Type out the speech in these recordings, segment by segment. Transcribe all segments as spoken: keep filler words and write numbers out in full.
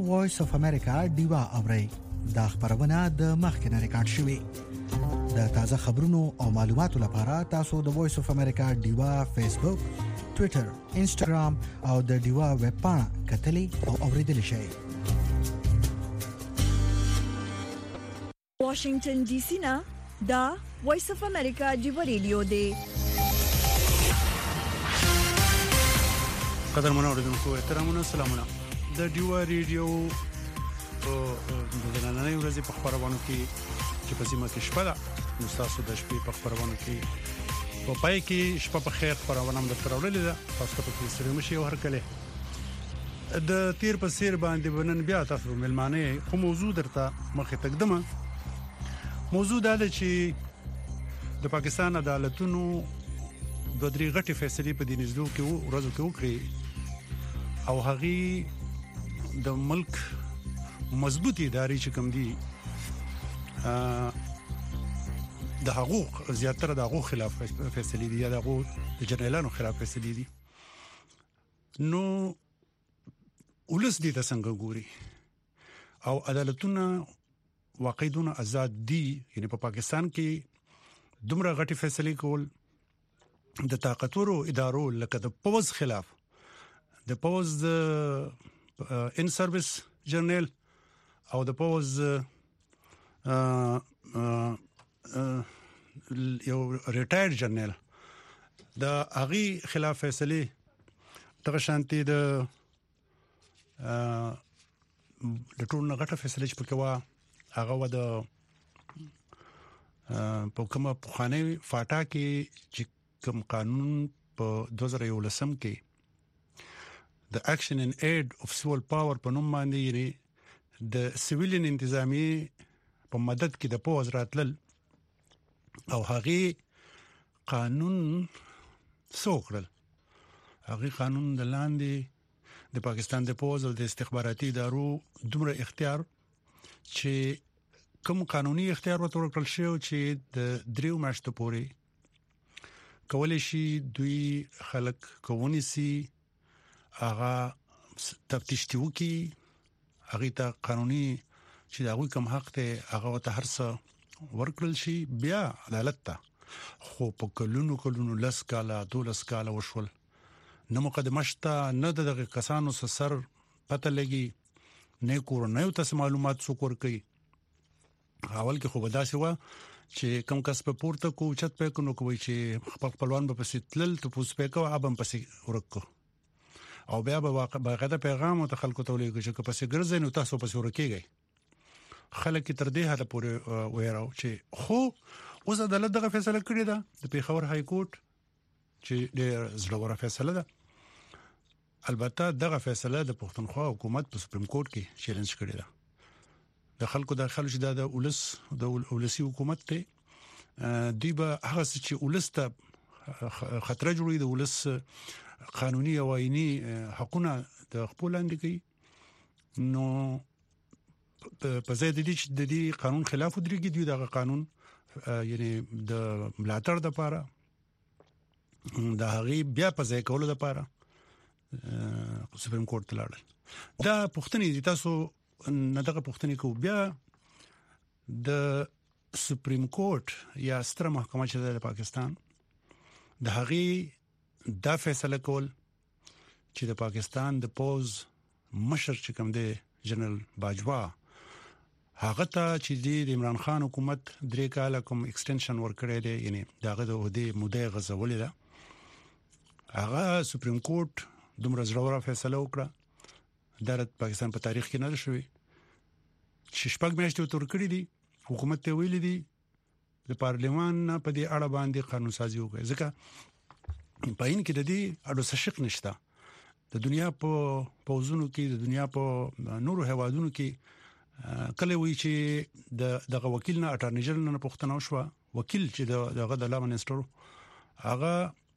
وایس اف امریکا دیوا اوري دا خبرونه د مخکنه ریکارډ شوې. د تازه خبرونو او معلوماتو لپاره تاسو د وایس اف امریکا دیوا فیسبوک، ټوئیټر، انسټاګرام او د دیوا ویب پاڼه کتلې او اوریدل شئ. واشنگټن ډي سي نه دا وایس اف امریکا دیوا ریډیو دی. قدر منو اوریدونکو احترامونه سلامونه. د دیوا ریډیو او د نننۍ ورځې په خبرونه کې چې په سیمه کې شپه ده نو تاسو د شپې په خبرونه کې په پای کې شپه په خیر خبرونه هم درترولې ده. تاسو ته په سره مشي او هر کله د تیر په سیر باندې ونن بیا تاسو ملمانه خو موضوع درته مخه تقدمه. موضوع دا ده چې د پاکستان عدالتونو د درې غټي فیصلې په دینزدو کې ورځو کې وکړي او هغه د ملک مضبوطی ادارې چې کوم دي د حقوق زیاتره د حقوق خلاف فیصلې دي یا د حقوق د جنرالانو خلاف فیصلې دي. نو ولس دې ته څنګه ګوري او عدالتونه واقعي دونه آزاد دي؟ یعنی په پاکستان کې دومره غټي فیصلې کول د طاقتورو ادارو لکه د پوز خلاف د پوز ان سرویس جرنل او د پوز یو ریټایر جرنل د اغي خلاف فیصله تر شانتي د د ټول غټه فیصله چې پکوا هغه و د په کومه پخانه فاټا کې چې کوم قانون په دوه هزار یولسم کې د اکشن ان ایډ اف سیول پاور په نوم باندې لري د سیویلین انتظامی په مدد کې د پوز راتلل او هغه قانون سوکړل. هغه قانون د لاندې د پاکستان د پوز او د استخباراتي ادارو دومره اختیار چې کوم قانوني اختیار ورکړل شو چې د دریو میاشتو پورې کولای شي دوی خلک کوونی سي هغه تفتیش کوي هغه ته قانوني چې دا کوم حق ته هغه ته هرڅه ورکړل شي بیا عدالت ته. خو په کلونو کلونو لس کاله دولس کاله وشول نو مقدمه شته نه دغه کسانو سر پته لګي نه کور نه یو تاسو معلومات څوک ورکي. اول کې خو بداسه و چې کوم کس په پورته کو چت په کو نو کوي چې خپل خپلوان به پسې تلل ته پوس په کو ابم پسې ورکو او بیا به واقع باغه پیغام او خلکو ته ولېږي چې پسې ګرځي نو تاسو پسې ورکیږئ. خلک تر دې حد پورې وایراو چې خو اوس عدالت دغه فیصله کړې ده د پیښور های کورټ چې د زړه فیصله ده. البته دغه فیصله د پښتونخوا حکومت په سپریم کورټ کې چیلنج کړې ده. د خلکو د خلک چې د ولس د ولسی حکومت ته دی به هغه چې ولس ته خطر جوړوي د ولس قانوني او آئینی حقونه د خپل لاندې کوي. نو په ځای د دې د دې قانون خلاف درېږي دی دغه قانون یعنی د ملاتړ د لپاره د هغه بیا په ځای کولو د لپاره سپریم کورټ ته لاړل. دا پښتني تاسو نه دغه پښتني کو بیا د سپریم کورټ یا ستره محکمه چې د پاکستان د هغه دا فیصله کول چې د پاکستان د پوز مشر چې کوم دی جنرال باجوا هغه ته چې د عمران خان حکومت درې کاله کوم ایکسټنشن ورکړی دی یعنی داغه د عہده مودې غزولې ده هغه سپریم کورټ دومره زړه فیصله وکړه د پاکستان په تاریخ کې نه شوی چې شپږ میاشتې تور کړی دي. حکومت ته ویل دي د پارلیمان په دې اړه باندې قانون سازي وکړي ځکه په ان کې د دې اړو څه شک نشته. د دنیا په پوزونو کې د دنیا په نورو هوادونو کې کله وی چې د دغه وکیل نه اټارنی جنرال نه پوښتنه وشوه وکیل چې دغه د لا منسټر هغه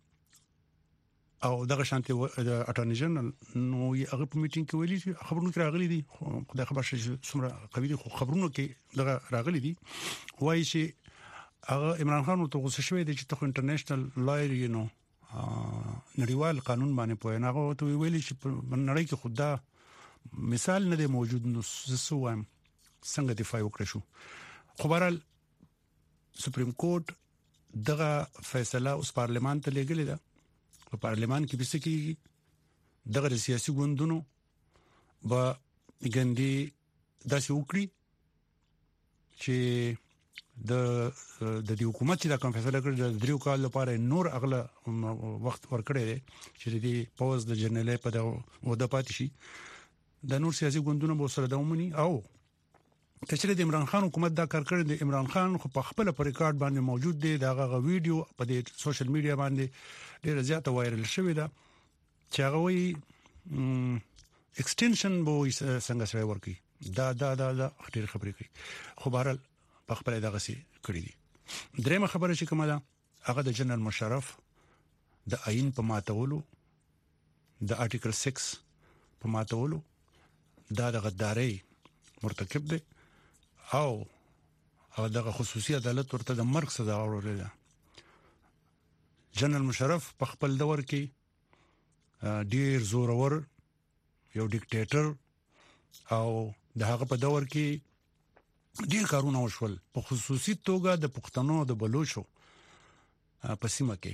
او دغه شانتي د اټارنی جنرال نو هغه په میټینګ کې ویلي چې خبرونه راغلي دي خدای خبر شي څومره قوي دي خو خبرونه کې دغه راغلي دي وایي چې هغه عمران خان ته غوسه شوی دی چې ته انټرنیشنل لایر یو نو نړیوال قانون باندې پوهه نه غوته ویلي چې په نړۍ کې خدا مثال نه دی موجود نو سوام څنګه دفاع وکړو شو. خو بهرحال سپریم کورټ دغه فیصله اوس پارلیمان ته لګلې ده. په پارلیمان کې به څه کیږي دغه سیاسي ګوندونو با ګندي داسې وکړي چې د د دې حکومت چې دا کوم فیصله کړې د دریو کال لپاره نور اغله وخت ورکړي دي چې د پوز د جنرال په دغه وده پاتې شي. د نور سیاسي ګوندونو به سره دومني او کچره د عمران خان حکومت دا کار کړی د عمران خان خو په خپل پر ریکارډ باندې موجود دی. داغه ویډیو په د سوشل میډیا باندې ډیره زیاته وایرل شوې ده چې هغه وی ایکسټنشن به څنګه سره ورکی دا دا دا ډیره خبرې کوي. خو بهرحال په خپل دغه سي کړی دي. درېمه خبره چې کومه ده هغه د جنرال مشرف د آئین په ماتولو د آرټیکل سکس په ماتولو دا د غدارۍ مرتکب دی او او دغه خصوصي عدالت ورته د مرګ سزا ورکړه. جنرال مشرف په خپل دور کې ډیر زورور یو ډیکټیټر او د هغه په دور کې ډیر کارونه وشول په خصوصي توګه د پښتنو د بلوچو په سیمه کې.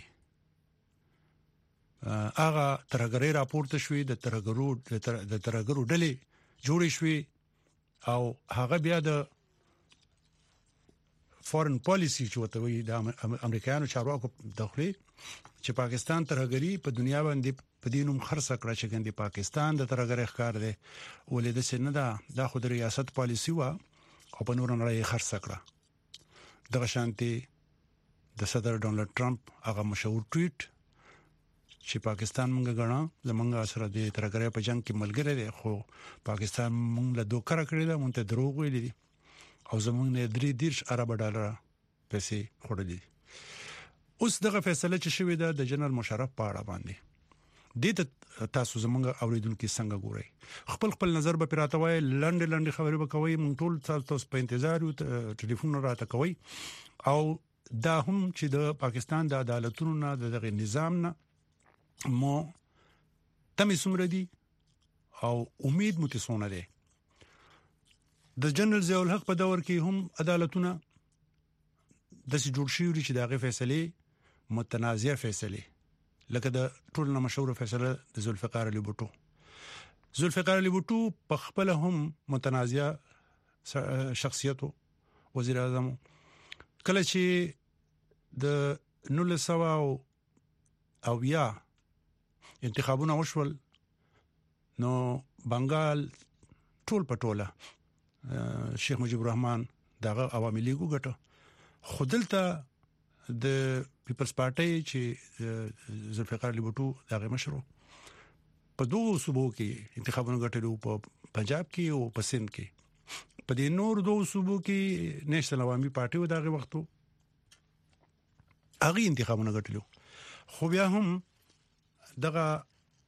هغه ترګری راپورته شوې د ترګرو د ترګرو ډلې جوړې شوې او هغه بیا د فورن پالیسی چې وته وي د امریکایانو چارواکو داخلي چې پاکستان ترګری په دنیا باندې په دینوم خرڅ کړه چې ګندې پاکستان د ترګری ښکار دی ولې د سینه دا د خود ریاست پالیسی وا او په نور نه یې خرڅ کړه. د شانتي د صدر ډونالد ټرمپ هغه مشهور ټویټ چې پاکستان مونږ غواړو زمونږ سره د ترګری په جنگ کې ملګری دی خو پاکستان مونږ له دوکره کړی دا مونږ ته دروغ ویلي دي او زمونږ نه درې دیرش ارب ډالر پیسې خورلې. اوس دغه فیصله چې شوې ده د جنرال مشرف په اړه باندې د تاسو زمونږ اوریدونکو څنګه ګورئ خپل خپل نظر به پراته وای لنډ لنډ خبرې به کوي مونږ ټول تاسو په انتظار یو ټلیفون راته کوي او دا هم چې د پاکستان د عدالتونو نه دغه نظام نه مو تمې سمره دي او امید مو تسونه ده. د جنرال ضیاء الحق په دور کې هم عدالتونه د سې جوړ شوی چې دغه فیصله متنازعه فیصله لکه د ټول نه مشهور فیصله د ذوالفقار علي بوټو. ذوالفقار علي بوټو په خپل هم متنازعه شخصیت وزیر اعظم کله چې د نول سوا او یا انتخابونه وشول نو بنگال ټول پټوله شیخ مجیب الرحمن دغه عوامي لیګو ګټه خودلته د پیپلز پارټي چې ذوالفقار علي بوټو دغه مشرو په دوه صوبو کې انتخابونه ګټلو په پنجاب کې او په سند کې. په دې نور دوه صوبو کې نېشنل عوامي پارټي و دغه وختو هغه انتخابونه ګټلو خو بیا هم دغه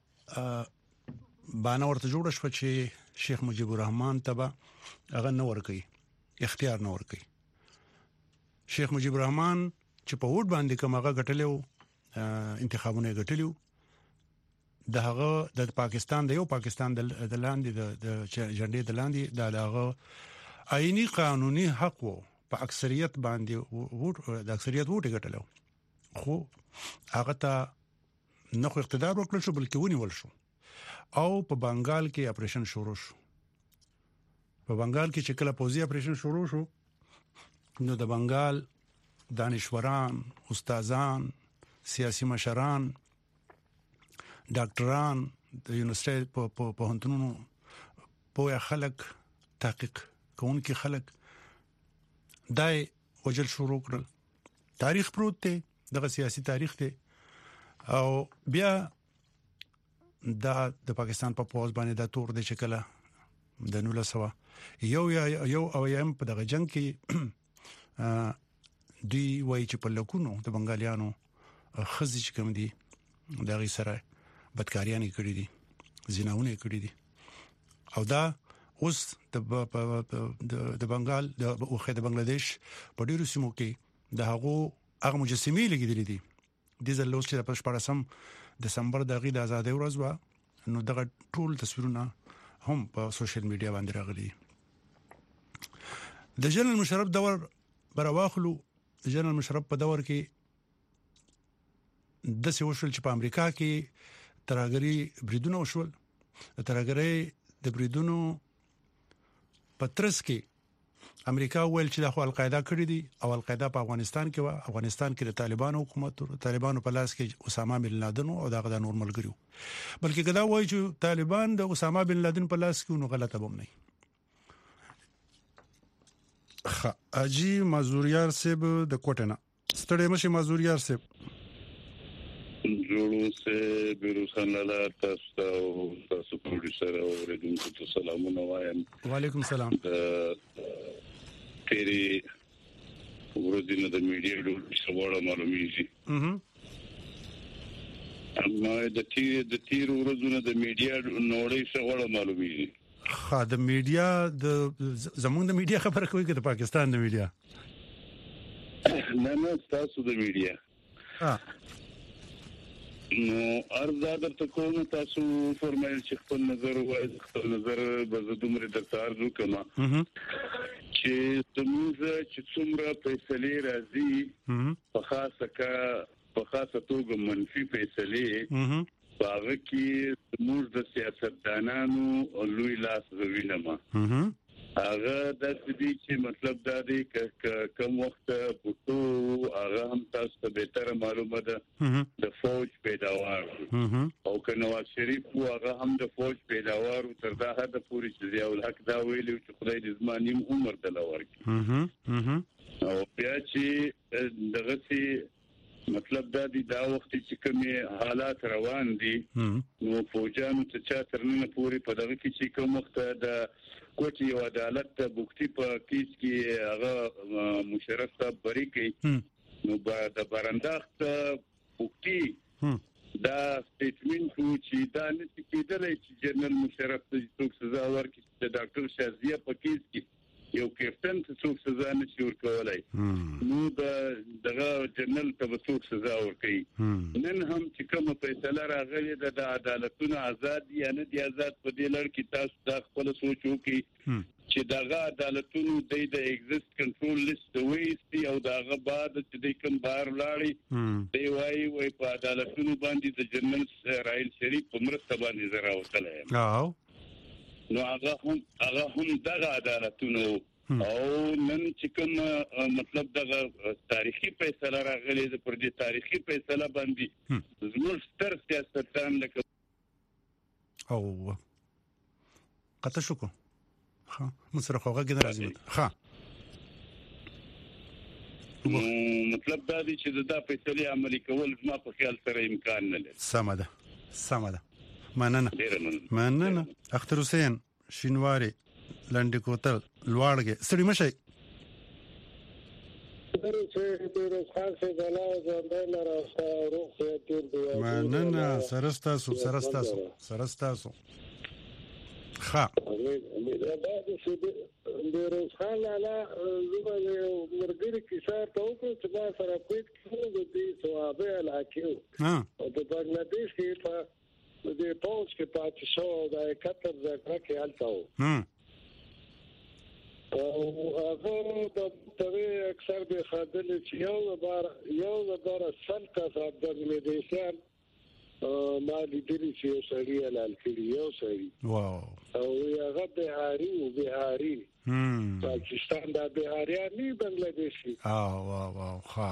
باندې ورته جوړ شو چې شیخ مجیب الرحمن تبا هغه نور کوي اختیار نور کوي. شیخ مجیب الرحمن چې په ووټ باندې کوم هغه غټلو انتخابونه غټلو د هغه د پاکستان د یو پاکستان د لاندې د جنډې د لاندې د هغه آئینی قانوني حق وو په اکثریت باندې ووټ د اکثریت ووټ غټلو خو هغه ته نه خو اقتدار وکړ شو بلکې ونیول شو او په بنگال کې اپریشن شروع شو. په بنگال کې چې کله پوزي اپریشن شروع شو نو د بنگال دانشوران استادان سیاسي مشران ډاکټران د یونیورسيټي په په هنتونو په خلک تحقیق کوونکي خلک دای وجل شروع کړل. تاریخ پروت دی دغه سیاسي تاریخ دی او بیا دا د پاکستان په پوز باندې دا تور دی چې کله د نول سوا یو یو او یم په دغه جنگ کې دی وای چې په لکونو د بنگالیانو خزي چې کوم دي دغه سره بدکاریانه کړې دي زیناونه کړې دي او دا اوس د د بنگال د اوخه د بنگلاديش په ډیرو سیمو کې د هغه هغه مجسمې لګیدلې دي د زلوس چې په شپږم دسمبر د غي د آزادۍ ورځ و نو دغه ټول تصویرونه هم په سوشل میډیا باندې راغلي. د جنرال مشرف دور برواخلو جنرال مشرف په دور کې د سوشل چې په امریکا کې ترهګری بریدونه وشول. ترهګری د بریدونو پترس کې امریکا ویل چې د القاعده کړی دي او القاعده په افغانستان کې و. افغانستان کې د طالبانو حکومت طالبانو په لاس کې اسامه بن لادن او دغه د نور ملګریو، بلکې کدا وایي چې طالبان د اسامه بن لادن په لاس کې نو غلطه بم نه. خ اجي مازوریار صاحب د کوټنه ستړي مشه مازوریار صاحب جوړو سه بیروسان لاله تاسو او تاسو پروډوسر او ریډونکو ته سلامونه وایم. وعلیکم السلام. تیری ورځینه د میډیا ډول څه معلومیږي. اها اما د تیر د تیر ورځونه د میډیا نوړې څه معلومیږي. خا د میډیا د زمونږ د میډیا خبره کوي چې د پاکستان د میډیا نه نه تاسو د میډیا ها نو ارزاده ته کوم تاسو فرمایل چې خپل نظر وایي خپل نظر به زه دومره درته ارزو کوم چې څومره چې څومره فیصله راځي په خاصه کا په خاصه توګه منفي فیصله باغ کې موږ د سیاستدانانو لوی لاس زوینما هغه د دې چې مطلب دا دی ک کوم وخت بوتو هغه هم تاسو ته به تر معلومه ده د فوج پیداوار او کنواز شریف هغه هم د فوج پیداوار تر دا حد پورې چې یو الحق دا ویلو چې خدای دې زمانیم عمر دلور کړي او بیا چې دغه سي مطلب دا دی دا وخت چې کومه حالات روان دي نو فوجانو ته چا ترنه پوری په دغه کې چې کوم وخت د کوټي او عدالت ته بوختي په کیس کې هغه مشرف صاحب بری کوي نو د برانداخت بوختي دا سټیټمنټ چې دا نه کېدلای چې جنرال مشرف ته څوک سزا ورکړي د ډاکټر شازیه په کیس کې یو کیپټن ته څوک سزا نه شي ورکولای نو دغه جنرال ته څوک سزا ورکړي. نن هم چې کوم فیصله راغلي د عدالتونو آزاد یا نه دي آزاد په دې لړ کې تاسو دا خپل سوچ وکړئ چې دغه عدالتونو د ایگزیست کنټرول لیست وایي او دغه بعد چې د کوم بار لاړي دی وایي وای په عدالتونو باندې د جنرال رائل شریف په مرسته باندې زرا وتلای نو هغه هم هغه هم دغه عدالتونو او نن چې کوم مطلب دغه تاریخي فیصله راغلي د پر دې تاریخي فیصله باندې زموږ ستر سیاستدان لکه او قطع شو کو ها مسره خوغه کې راځي ها مطلب دا دی چې دا فیصله عملي کول ما په خیال سره امکان نه لري. سم ده سم ده مننه مننه اختر حسین شینواری لاندې کوتل لواړګه سړی مشه مننه سرستا سو سرستا سو سرستا سو ها د روزخان لاله زما مرګري کیسه ته وکړه چې ما سره کوټ کې د دې ثوابه علاقه او د بنگلاديش کې په د پوز کې پاتې شو د اکتر ځکه کې حالتاو او هغه د توی اکثر به خادل چې یو بار یو بار سلطه صاحب د مدیسان مالي دلی چې سړی حلال کړی یو سړی واو او هغه بهاري او بهاري پاکستان د بهاري نه بنگلاديشي اه واو واو ها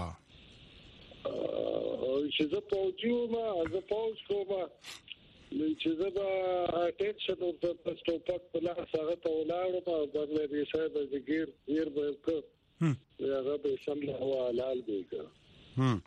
او چې زه پوجو ما زه پوج کوم چې زه به اټیکشن او د سټوپک په لاس هغه ته ولاړم او بنگلاديشي د ګیر ګیر به کو هغه به سم له حلال دی کو هم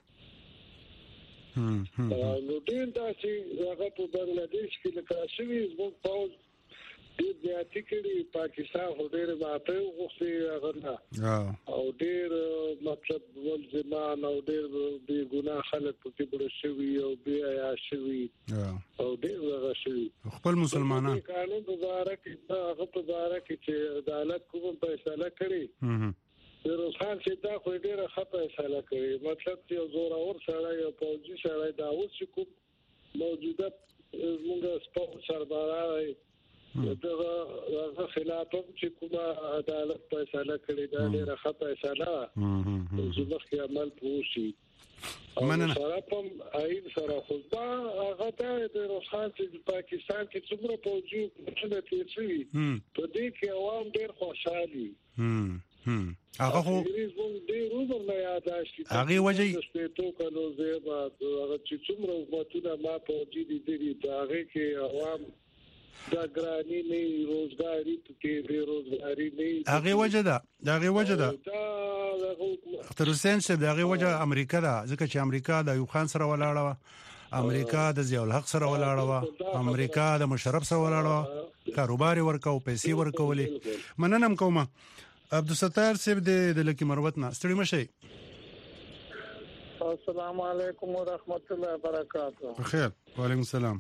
نو ډیر دا چې هغه په بنگلاديش کې لکه شوی زموږ پوز ډیر زیاتې کړي پاکستان خو ډیر ماته وغوښتي هغه نه او ډیر مطلب ولزمان او ډیر بې ګناه خلک پکې بړ شوي او بې حیا شوي او ډیر هغه شوي خپل مسلمانان قانون مبارک هغه په باره کې چې عدالت کوم فیصله کړي روز خان چې دا خو ډیره ښه فیصله کوي مطلب چې زور اور سره یو پوجي سره دا اوس کوم موجوده موږ سپورت سربراهي دغه خلاف چې کومه عدالت فیصله کړې ده ډېره ښه فیصله چې مخکې عمل پوشي مننه سره په آئین سره خو دا هغه د روسان چې پاکستان کې څومره پوجي څه تیر شوی په دې کې عوام ډېر خوشحالي هم هغه خو دې روزو نه یاداشتي هغه وجه ته کلو زیبا هغه چې څومره حکومتونه ما پوجي دي دي هغه کې عوام دا ګرانی نه روزګاری ته بیروزګاری نه هغه وجه ده هغه وجه ده اختر حسین شه دغه وجه امریکا ده ځکه چې امریکا د ایوب خان سره ولاړه و امریکا د ضیاء الحق سره ولاړه و امریکا د مشرف سره ولاړه و کاروبار ورکاو پیسې ورکولې مننم کومه عبدالستار صاحب د لکی مروت نه ستړي مشه السلام علیکم ورحمت الله وبرکاته بخیر وعلیکم السلام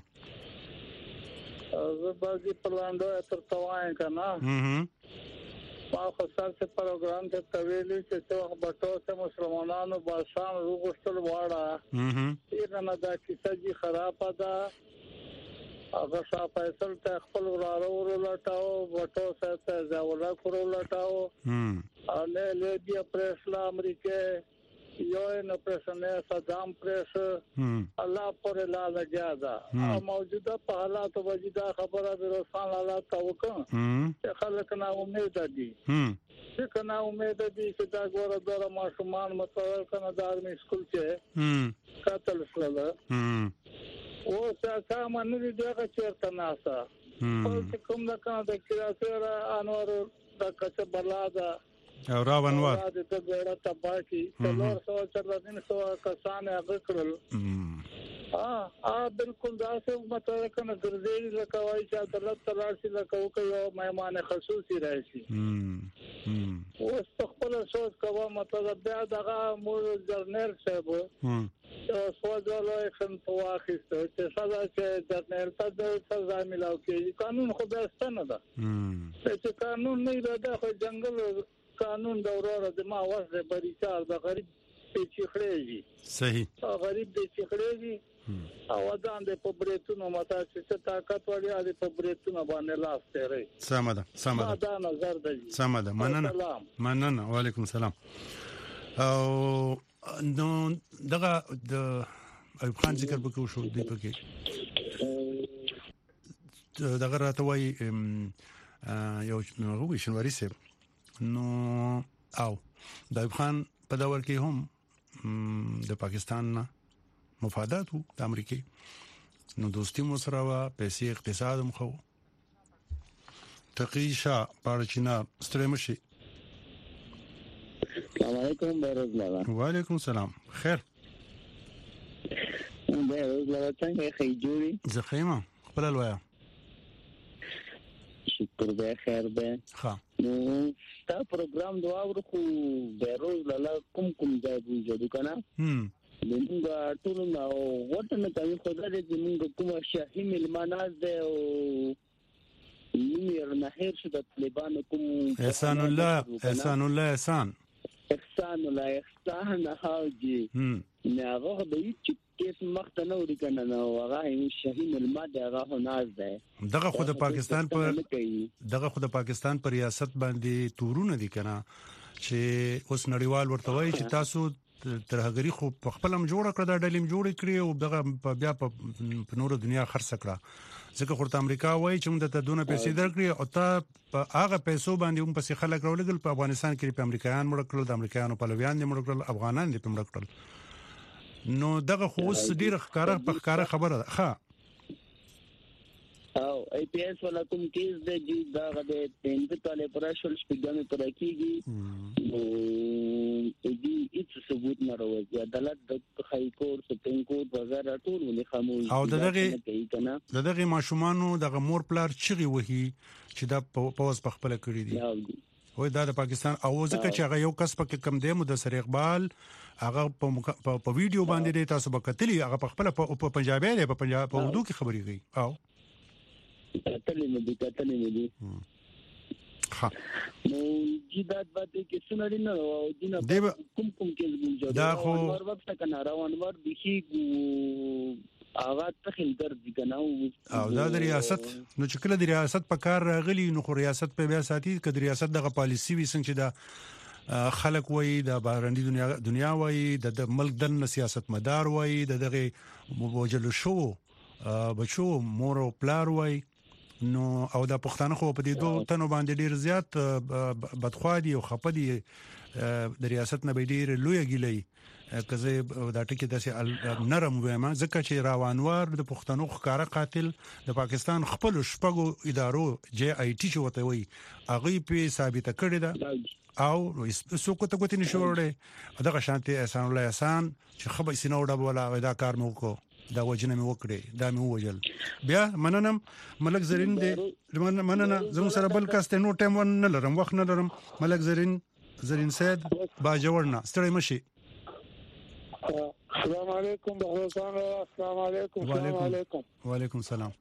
زه بازی پلاندو تر توای کنه هم ما خو سر څه پروګرام ته تویلې چې څو بټو ته مسلمانانو باسان روغستل واړه هم یې نه دا کیسه جی خراب ده هغه شاه فیصل ته خپل وراره ورلټاو بټو ته ځاولا کورلټاو هم له لیبیا پرسلا امریکا یو نه پرسنه صدام پرس الله پر لا لجادا موجوده په حالات وجدا خبره د روسان حالات توکه چې خلک نه امید دي چې کنه امید دي چې دا ګوره ګوره ماشومان متول کنه د ارمي سکول کې قتل شول او څه مانه دي دغه چیرته ناسا په کوم د کنه د کراچۍ انور د کچ بلادا او را ونوار د ګړه تباکی څلور سو چرلین سو کسان هغه کړل ها ا بالکل دا څه مطلب کنه ګرځي لکه وای چې عدالت تلاشي لکه یو مهمان خصوصي راشي او خپل سوچ کوه مطلب بیا دغه مور جرنل صاحب او سوځولو اکشن واخیسته چې سزا چې جرنل ته د سزا ملاو کې قانون خو به ستنه ده چې قانون نه ده خو جنگل قانون دوراره د ما واسه بریچار د غریب پیچې خړېږي صحیح غریب دې چې خړېږي او ځان دې په بریتونو متا چې طاقت وړي دې په بریتونو باندې لاس تیرې سمده سمده دا نظر دی سمده مننه مننه وعلیکم السلام او نو دغه د ایوب خان ذکر وکړو شو دی پکې دغه راته وای یو نو شنواری سه نو او د ایوب خان په دور کې هم د پاکستان مفادات وو د امریکای نو دوستي مو سره وا پیسې اقتصاد هم خو تقیشا پارچینا سترمشي السلام علیکم بیروز لالا وعلیکم السلام خیر بیروز لالا څنګه خې جوړي زخیمه خپل لویا شکر به خیر به ها نو تا پروګرام دوا ورکو بیروز لالا کوم کوم ځای وځو کنه هم موږ ټول نو وټ نه کوي خدای دې موږ کومه شاهي ملمانات ده او نیر نه هر څه د طالبان کوم احسان الله احسان الله احسان احسان الله احسان هاجي نه هغه د هیڅ کیس مخ ته نه وړي کنه نو هغه شاهي ملمات هغه ناز ده دغه خو د پاکستان پر دغه خو د پاکستان پر ریاست باندې تورونه دي کنه چې اوس نړیوال ورته وایي چې تاسو ترهګری خو په خپل هم جوړ کړ دا ډلیم جوړ کړی او دغه بیا په نور دنیا خرڅ کړه ځکه خو امریکا وایي چې موږ ته دونه پیسې درکړي او ته په هغه پیسو باندې هم پسې خلک راولګل په افغانستان کې په امریکایان مړ کړل د امریکایانو په لویان دي مړ کړل افغانان دي په مړ کړل نو دغه خو اوس ډیره ښکارا په ښکارا خبره ده ښه او ای پی ایس ولا کوم کیس د جی دا غده پنځه کاله پرشل شپږمه پر کېږي نو دې هیڅ ثبوت نه راوځي عدالت د هاي کورټ سپریم کورټ وغیرہ ټول ولې خاموش او دغه دغه ماشومانو دغه مور پلار چغي وਹੀ چې دا پوز په خپل کړی دي وای دا د پاکستان او ځکه چې هغه یو کس پکې کم دی مدثر اقبال هغه په ویډیو باندې تاسو به کتلی هغه په خپل په پنجابي دی په پنجاب په اردو کې خبري کوي او کتلې مې دي کتلې مې دي ها نو جیدات باندې کې سنري نه او دینه کوم کوم کې ګونځو دا خو ور وخت کنه روان ور دي هغه تخیل ګرځي کنه او دا د ریاست نو چې کله د ریاست په کار راغلی نو خو ریاست په بیا ساتي ک د ریاست دغه پالیسی وي څنګه چې دا خلک وایي د بهرني دنیا دنیا وایي د ملک د سیاست مدار وایي د دغه وجلو شو بچو مور او پلار وایي نو او د پښتانه خو په دې دوه تنو باندې ډیر زیات بدخوادي او خپدي د ریاست نه به ډیر لوی ګیلې کزه دا ټکی داسې نرم وایم ځکه چې راوانوار د پښتنو ښکارا قاتل د پاکستان خپل شپږو ادارو جی آی ټی چې وته وي هغه په ثابته کړی ده او څوک ته کوتنی شوړې دغه شانتي احسان الله احسان چې خبر سينوډه ولا دا کار مو کو دا وجنه مې وکړې دا مې وجل بیا مننم ملک زرین دې مننه زموږ سره بل کاسته نو ټایم ون نه لرم وخت نه لرم ملک زرین زرین سید باجوړنا ستړي مشي السلام علیکم بهرسان السلام علیکم السلام علیکم وعلیکم السلام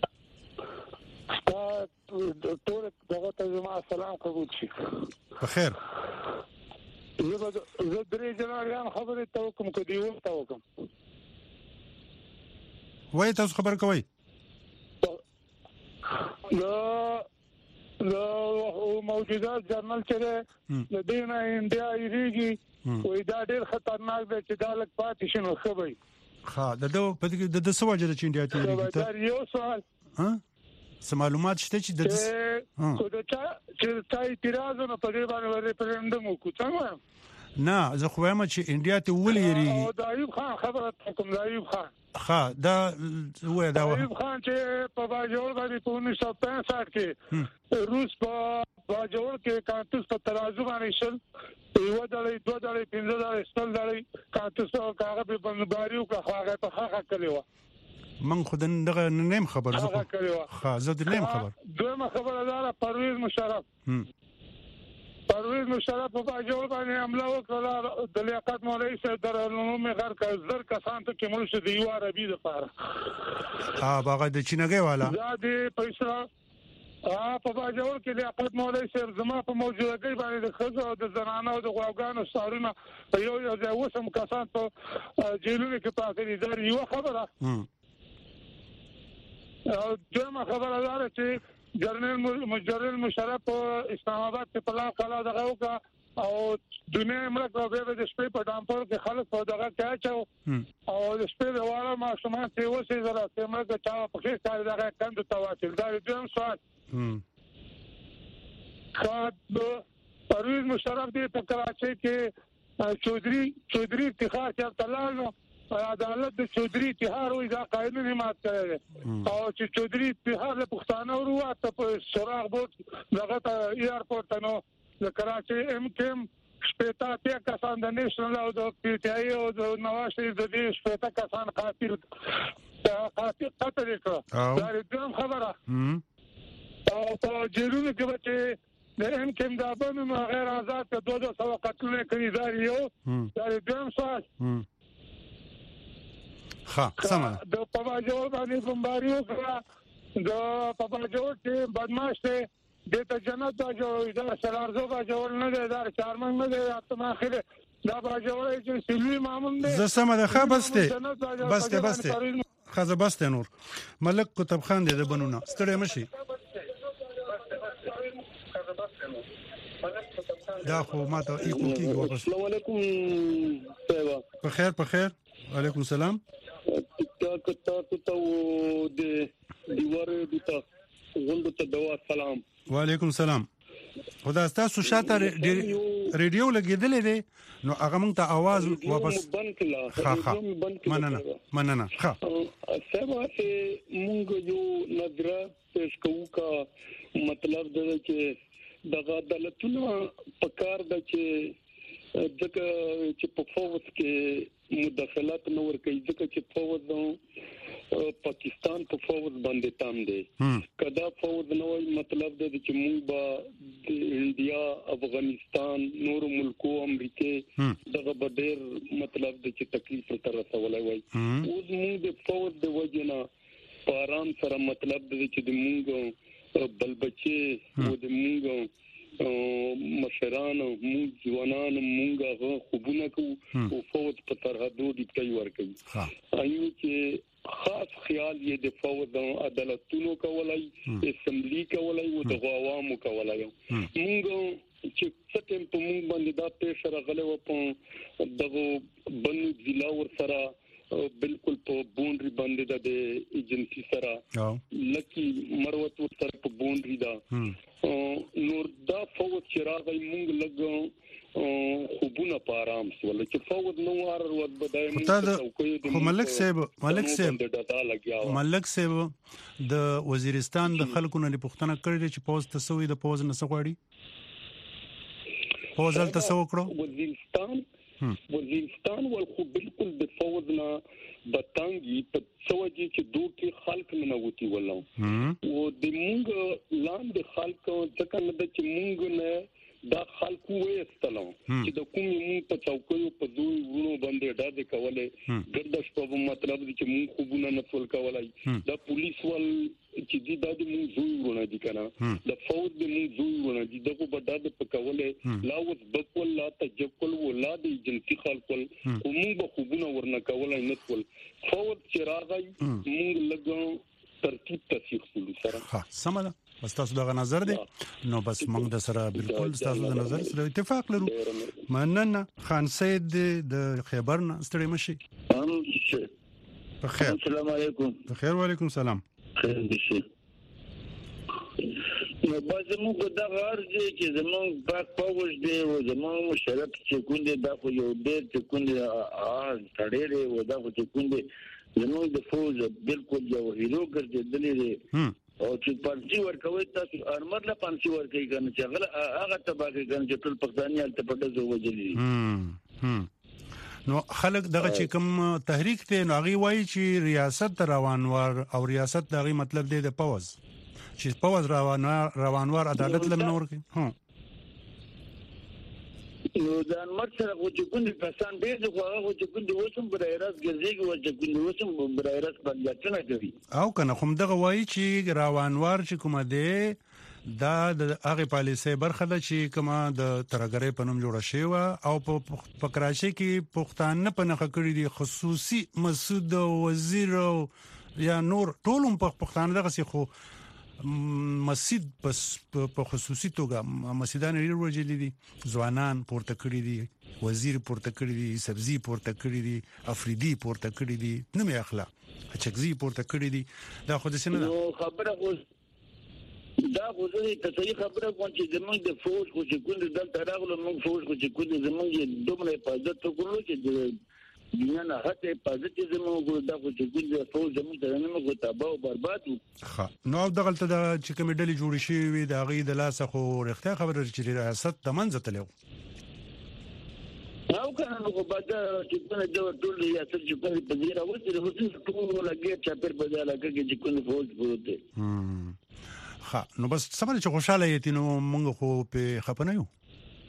ټول دغه ته ما سلام قبول شي بخیر زه زه درې جناریان خبرې ته کوم کو دی ورته وکم وای تاسو خبر کوي لا لا موجودات جرنل چې د دینه انډیا ایریږي وې دا ډېر خطرناک دی چې دا لک پاتې شنو خبري ها د دوه په دې د سواجه د چینډیا تیریږي ته یو سوال ها سم معلومات شته چې د کو دا چې تای اعتراض نه پدې باندې ریفرندوم وکړ څنګه نه زه خو وایم چې انډیا ته ولې یریږي او د ایوب خان خبره کوم د ایوب خان ها دا وې دا ایوب خان چې په باجوړ باندې په انیس سو پنځه کې روس په باجوړ کې کانټس په ترازو باندې شل یو ډلې دوه ډلې پنځه ډلې ستل ډلې کانټس او کاغه په بندباریو کې هغه په هغه کلیوه من خو دغه نیم خبر زه خو زه د نیم خبر دویمه خبره ده پرویز مشرف پرویز مشرف په باجوړ باندې حمله وکړه د لیاقت مولوی صاحب درنومي غر کا زر کسان ته کې ملشه دی یو عربي د پاره ها باغ د چینګي والا زادي پیسې ا په باجوړ کې لیاقت مولوی صاحب زما په موجودګۍ باندې د خزو او د زنانو او د غواګانو سارونه یو یو ځای وسم کسان په جیلونو کې پاتې دي دا یو خبره او دغه خبره ده چې جنرال مجرل مشرف اسلام آباد کې پلا کلا دغه وکا او دنیا امرک او به د شپې په ډامپر کې خلک په دغه کې اچو او د شپې د واړه ماشومان چې وسې زرا سیمه کې چا په کې کار دغه کند تواصل دا دیم سوال خاط پرویز مشرف دی په کراچۍ کې چودري چودري افتخار چې تلالو عدالت د چودري اتحاد وي دا قانوني مات کړی او چې چودري اتحاد له پښتانه وروته په سراغ بوت دغه ایرپورټ نو د کراچۍ ام کم شپېتا ته کسان د نېشنل او د پی ټ آی او د نواز شریف د دې شپېتا کسان قاتل قاتل قتل کړ دا دغه خبره او په جیلونو کې چې د ام کم د ابانو غیر آزاد ته دوه سو قتلونه کړی دا یو دا دغه سوال ها سمه د پاجوړ باندې بمباریو کړه د پاجوړ چې بدمعاش ته د ته جنت باجوړ دا سلارزو باجوړ نه دی دا چارمن نه دی اتما اخره دا باجوړ چې سلوي مامون دی زه سمه ده ښه بسته بسته بسته خزه بسته نور ملک کتب خان دی د بنونه ستړي مشي دا خو ماته ایکو کیږي واپس السلام علیکم سیوا په خیر په خیر وعلیکم السلام تا کتا کتا و د دیواره دتا غوندو ته دوا سلام وعلیکم السلام خدا تاسو شاته ریډیو لګیدلې دی نو هغه مونږ ته आवाज واپس بند کړه ها ها مننه مننه ها سبا چې مونږ یو نظر پېښ کوو کا مطلب دا چې دغه عدالتونه پکار د چې دغه چې په فوز کې مداخلات نو ور کوي ځکه چې فوز پاکستان په فوز باندې تام دي کدا فوز نو مطلب د چې موږ به د انډیا افغانستان نور ملکو امریکا دغه بدر مطلب د چې تکلیف تر رسولای وای اوس موږ د فوز د وجنه پارام سره مطلب د چې د موږ بل بچي او د موږ مشران موږ ځوانان موږ هغه خوبونه کوو او فوج په سرحدو ډیپټي ورکوي ایو چې خاص خیال یې د فوج عدالتونو کولای اسمبلی کولای او د عوامو کولای موږ چې څه په موږ باندې دا پېښه راغله و په دغه بنو ضلع ور سره بالکل په بونډري باندې د ایجنسی سره لکه مروت ور سره په بونډري دا نور دا فوج چې راغی موږ لګ خوبونه په آرام سول چې فوج نو ور ور بدايه خو ملک صاحب ملک صاحب ملک صاحب د وزیرستان د خلکو نه پوښتنه کړې چې پوز تسوي د پوز نه سغواړي پوزل تاسو وکړو وزیرستان وزیرستان ول خو بالکل د فوج نه بتانګي په سوجي چې دوه کې خلک نه وتی ولو او د مونږ لاندې خلک ځکه نه د چې مونږ نه دا خلکو وېستلو چې د کومې مونږ په چوکیو په دوی ورونو باندې ډاډه کولې ګردش په مطلب چې مونږ خوبونه نه ټول کولای دا پولیس ول چې دې د مونږ زوی ورونه دي کنه د فوج د مونږ زوی ورونه دي دغه په ډاډه په کولې لا اوس بکول لا تجکل ولاد ایجنسی خلکو مونږ به خوبونه ورنه کولای نه ټول فوج چې راغی مونږ لګو ترتیب تصحیح کړو سره ها سمه بس تاسو دغه نظر دی نو بس موږ د سره بالکل تاسو د نظر سره اتفاق لرو مننه خان سید د خیبر نه ستړي مشي بخیر السلام علیکم بخیر وعلیکم السلام خیر دې نو باز موږ د غارځي چې زموږ پاک پاوش دی او زموږ مشرف چې کوندې دا خو یو ډېر چې کوندې ا تړلې و دا خو چې کوندې زموږ د فوج بالکل یو هیرو ګرځېدلې دی او چې پانسي ورکوي تاسو ارمر لا پانسي ورکوي کنه چې هغه هغه تباګه کنه چې ټول پښتاني الته پټه زو وجلي نو خلک دغه چې کوم تحریک ته نو غي وایي چې ریاست روانوار او ریاست دغه مطلب دی د پوز چې پوز روانوار روانوار عدالت لم نور کوي ها نو دا انمر سره خو چې کوم پسان ډېر خو هغه چې کوم د وسم برایراس ګرځيږي او چې کوم د وسم برایراس باندې کوي او کنه خو دغه وایي چې روانوار چې کومه دی دا د هغه پالیسي برخه ده چې کومه د ترګرې پنوم جوړه شوی او په کراچي کې پښتانه په نخښه کړی دي خصوصي مسعود وزیر یا نور ټولم په پښتانه دغه سي خو مسجد په خصوصي توګه مسجدان لري ورجلي دي ځوانان پورته کړی دي وزیر پورته کړی دي سبزی پورته کړی دي افریدي پورته کړی دي نمې اخلا چکزي پورته کړی دي دا خو د سینه خبره خو دا خو زه ته صحیح خبره کوم چې زمونږ د فوج خو چې کوم دلته راغلو موږ فوج خو چې کوم زمونږ دومره حفاظت وکړو چې دنیا نه هته حفاظت زموږ د خو چې ګل فوج زموږ د نن مو تباہ او برباد ښه نو دغه د چې کوم ډلې جوړ شي وي د غي د لاسه خو رښتیا خبره چې ریاست تمنځ تلو او کنه نو په دا چې په دغه ټول ریاست چې په دې راوځي د حسین ټول لګي چې پر بدل کې چې کوم فوج بوته ښه نو بس سمره چې خوشاله یې نو موږ خو په خپنه یو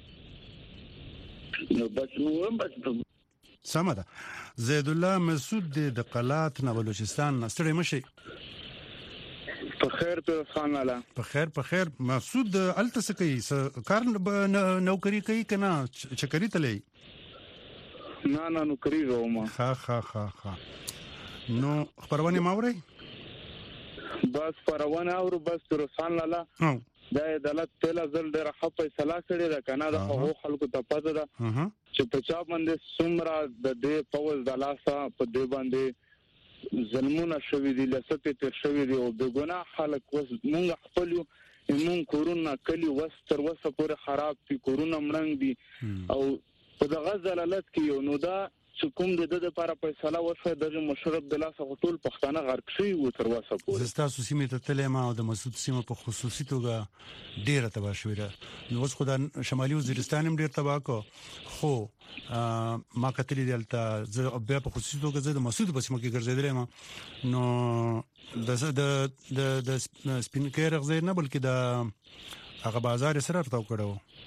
نو بس نو بس سمه ده زید الله مسعود د قلات نه بلوچستان ستړي مشي په خیر په خان الله په خیر په خیر مسعود التسکی کار نوکری کوي کنه چکرې تلې نه نه نوکری روما ها ها ها ها نو خبرونه ماوري بس پروانه او بس رسان الله دا عدالت په لازل ډېر ښه فیصله کړې ده کنه د هغو خلکو ته پته ده چې په چا باندې څومره د دې فوج د لاسه په دې باندې ظلمونه شوي دي لسته تر شوي دي او د ګناه خلک وس مونږ خپل یو مونږ کورونا کلی وس تر وسه پورې خراب دي کورونا مړنګ دي او په دغه زلالت کې یو نو دا چې کوم د د لپاره فیصله وشوه د مشرف د لاسه ټول پښتانه غرق شي او تر وسه پورې زستا سیمه ته تلما او د مسعود سیمه په خصوصي توګه ډیره تبا شوې ده نو اوس خو د شمالي وزیرستان هم ډیر تبا کو خو ما کتلی دلته زه بیا په خصوصي توګه زه د مسعود په سیمه کې ګرځیدلم نو د د د سپین کېر غزې نه بلکې د هغه بازار سره تاو کړو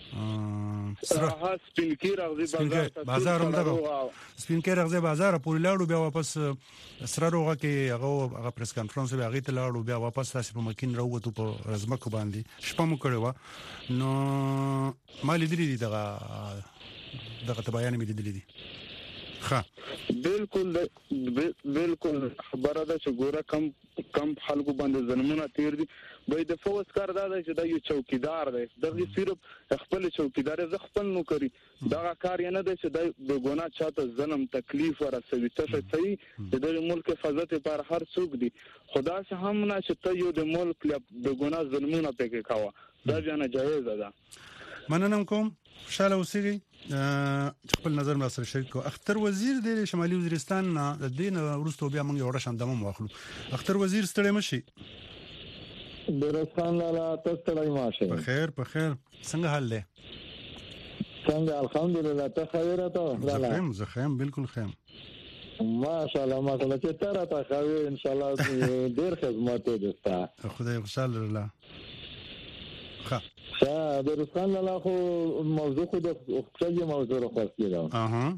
سره سپینکی راغزي بازار بازار هم دغه سپینکی راغزي بازار پورې لاړو بیا واپس سره روغه کې هغه هغه پریس کانفرنس بیا هغه ته لاړو بیا واپس تاسو په مکین راوته په رزمکو باندې شپه مو کړو نو مالي دي دغه دغه تبعین مې دي دي ها بالکل بالکل خبره ده چې ګوره کم کم خلکو باندې ظلمونه تیر دي وای د فوز کار دا چې دا یو چوکیدار دی دغه صرف خپل چوکیدار ز خپل نو کوي دا کار نه دی چې د ګناه چاته ظلم تکلیف ورسوي ته صحیح د ملک حفاظت پر هر څوک دی خدا څخه هم نه چې ته یو د ملک د ګناه ظلمونه پکې کاوه دا جنه جایز ده. مننه کوم خوشاله اوسئ. خپل نظر ما سره شریک کو. اختر وزیر د شمالي وزیرستان د دین ورستو بیا موږ یو راشم دمو واخلو. اختر وزیر ستړی مشي. بیرستان لاله تاسو ستړی ماشه. په خیر په خیر څنګه حال دی؟ څنګه الحمدلله ته خیره ته؟ زخم زخم بالکل خیم. ماشاءالله ماشاءالله چې تر ته خوي ان شاء الله ډیر خدمت دستا. خدای خوشاله الله. ها ها بیرستان لاله خو موضوع خو د خپل موضوع راخسته ده. اها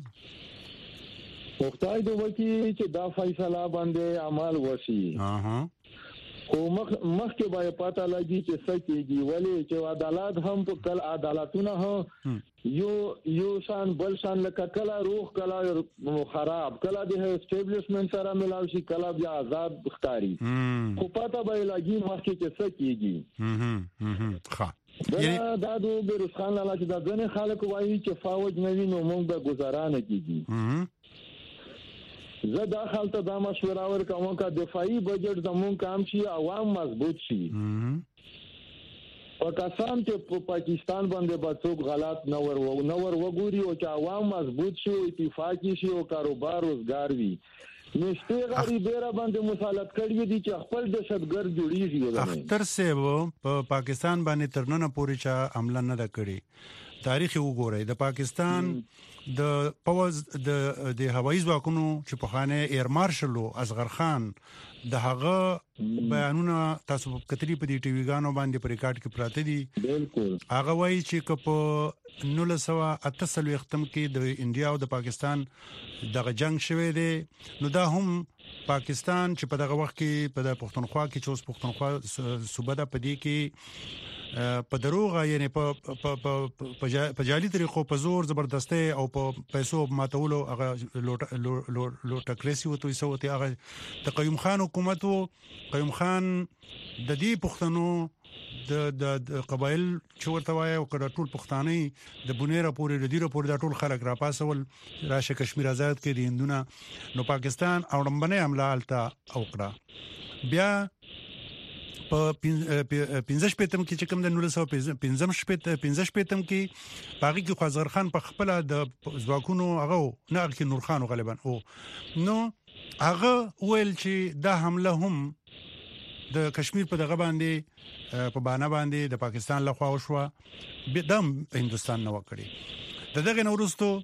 وختای دوی چې دا فیصله باندې عمل وشي. اها خو مخ مخکې به پاته لګي چې سکیږي ولی چې عدالت هم په کل عدالتونه هم یو یو شان بل شان لکه کله روح کله خراب کله د اسټابلیشمنت سره ملاوي شي کله بیا آزاد ښکاری خو پاته به لګي مخکې چې سکیږي. هم ښه دا دا د بیرستان لاله چې دا ځنه خلک وایي چې فوج نوی نو موږ به گزارانه کیږي. زه دا خلته دا مشوره ورکوم چې دفاعي بجټ زموږ کام شي عوام مضبوط شي. پاکستان ته په پاکستان باندې به څوک غلط نه ور نه ور وګوري او چې عوام مضبوط شي اتفاقی شي او کاروبار روزګار وي. نشته غری بیره باندې مصالحت کړی دي چې خپل دهشتګرد جوړیږي. اختر سه په پاکستان باندې ترنه پوری چا عمل نه کړی. تاریخ وګورئ د پاکستان د پوز د د هوایي ځواکونو چې په خانه ایر مارشل اصغر خان د هغه بیانونه تاسو په کتري په دي ټي وی غانو باندې پر ریکارډ کې پراته دي. بالکل هغه وایي چې کپ نو سوا اتصل ختم کې د انډیا او د پاکستان دغه جنگ شوه دی نو دا هم پاکستان چې په دغه وخت کې په د پښتونخوا کې چې اوس پښتونخوا صوبه ده په دې کې په دروغه یعنی په په جالي طریقو په زور زبردستی او په پیسو ماتولو هغه لوټ کریسي وته یې سوته هغه د قیوم خان حکومت وو. قیوم خان د دې پښتنو د د قبایل چورته وای او کړه ټول پښتانه د بونیره پورې د دیره پورې د ټول خلک را پاسول راشه کشمیر آزاد کې د هندونه نو پاکستان او رمبنه عمله التا او کړه بیا په پنځه شپږم کې چې کوم د نولس او پنځم شپږ پنځه شپږم کې باغی کې خزر خان په خپل د ځواکونو هغه نه کې نور خان غالبا او نو هغه ویل چې دا حمله هم د کشمیر په دغه باندې په باندې باندې د پاکستان لخوا وشوه بدم هندستان نو کړی د دغه نورستو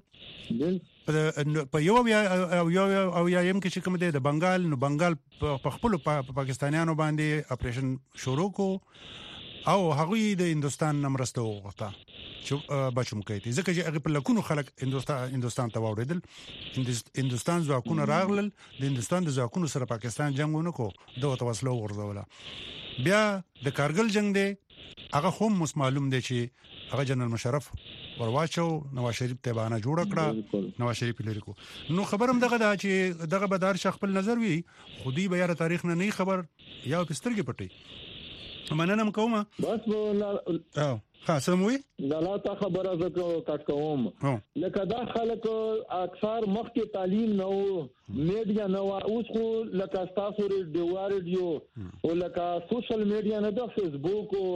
په یو یا یو او یا یم کې چې کوم دی د بنگال نو بنگال په خپل پاکستانیانو باندې اپریشن شروع کو او هغه د هندستان نمرسته وغوښته چې بچم کوي ځکه چې هغه په لکونو خلک هندستان هندستان ته وړېدل. هندستان ځواکونه راغلل د هندستان د ځواکونو سره پاکستان جنگونه کو دوه توسلو ورزوله. بیا د کارګل جنگ دی هغه هم معلوم دی چې هغه جنرال مشرف ورواچو نواز شریف ته باندې جوړ کړه نواز شریف لري کو نو خبرم دغه دا چې دغه بدار شخ خپل نظر وی خودي به یاره تاریخ نه نه خبر یا پسترګي پټي مننه کومه بس او خاصموي دا لا تا خبره زکه کټ کوم لکه دا خلک اکثر مخکې تعلیم نو میډیا نو اوس خو لکه تاسو ریډیو ریډیو او لکه سوشل میډیا نه د فیسبوک او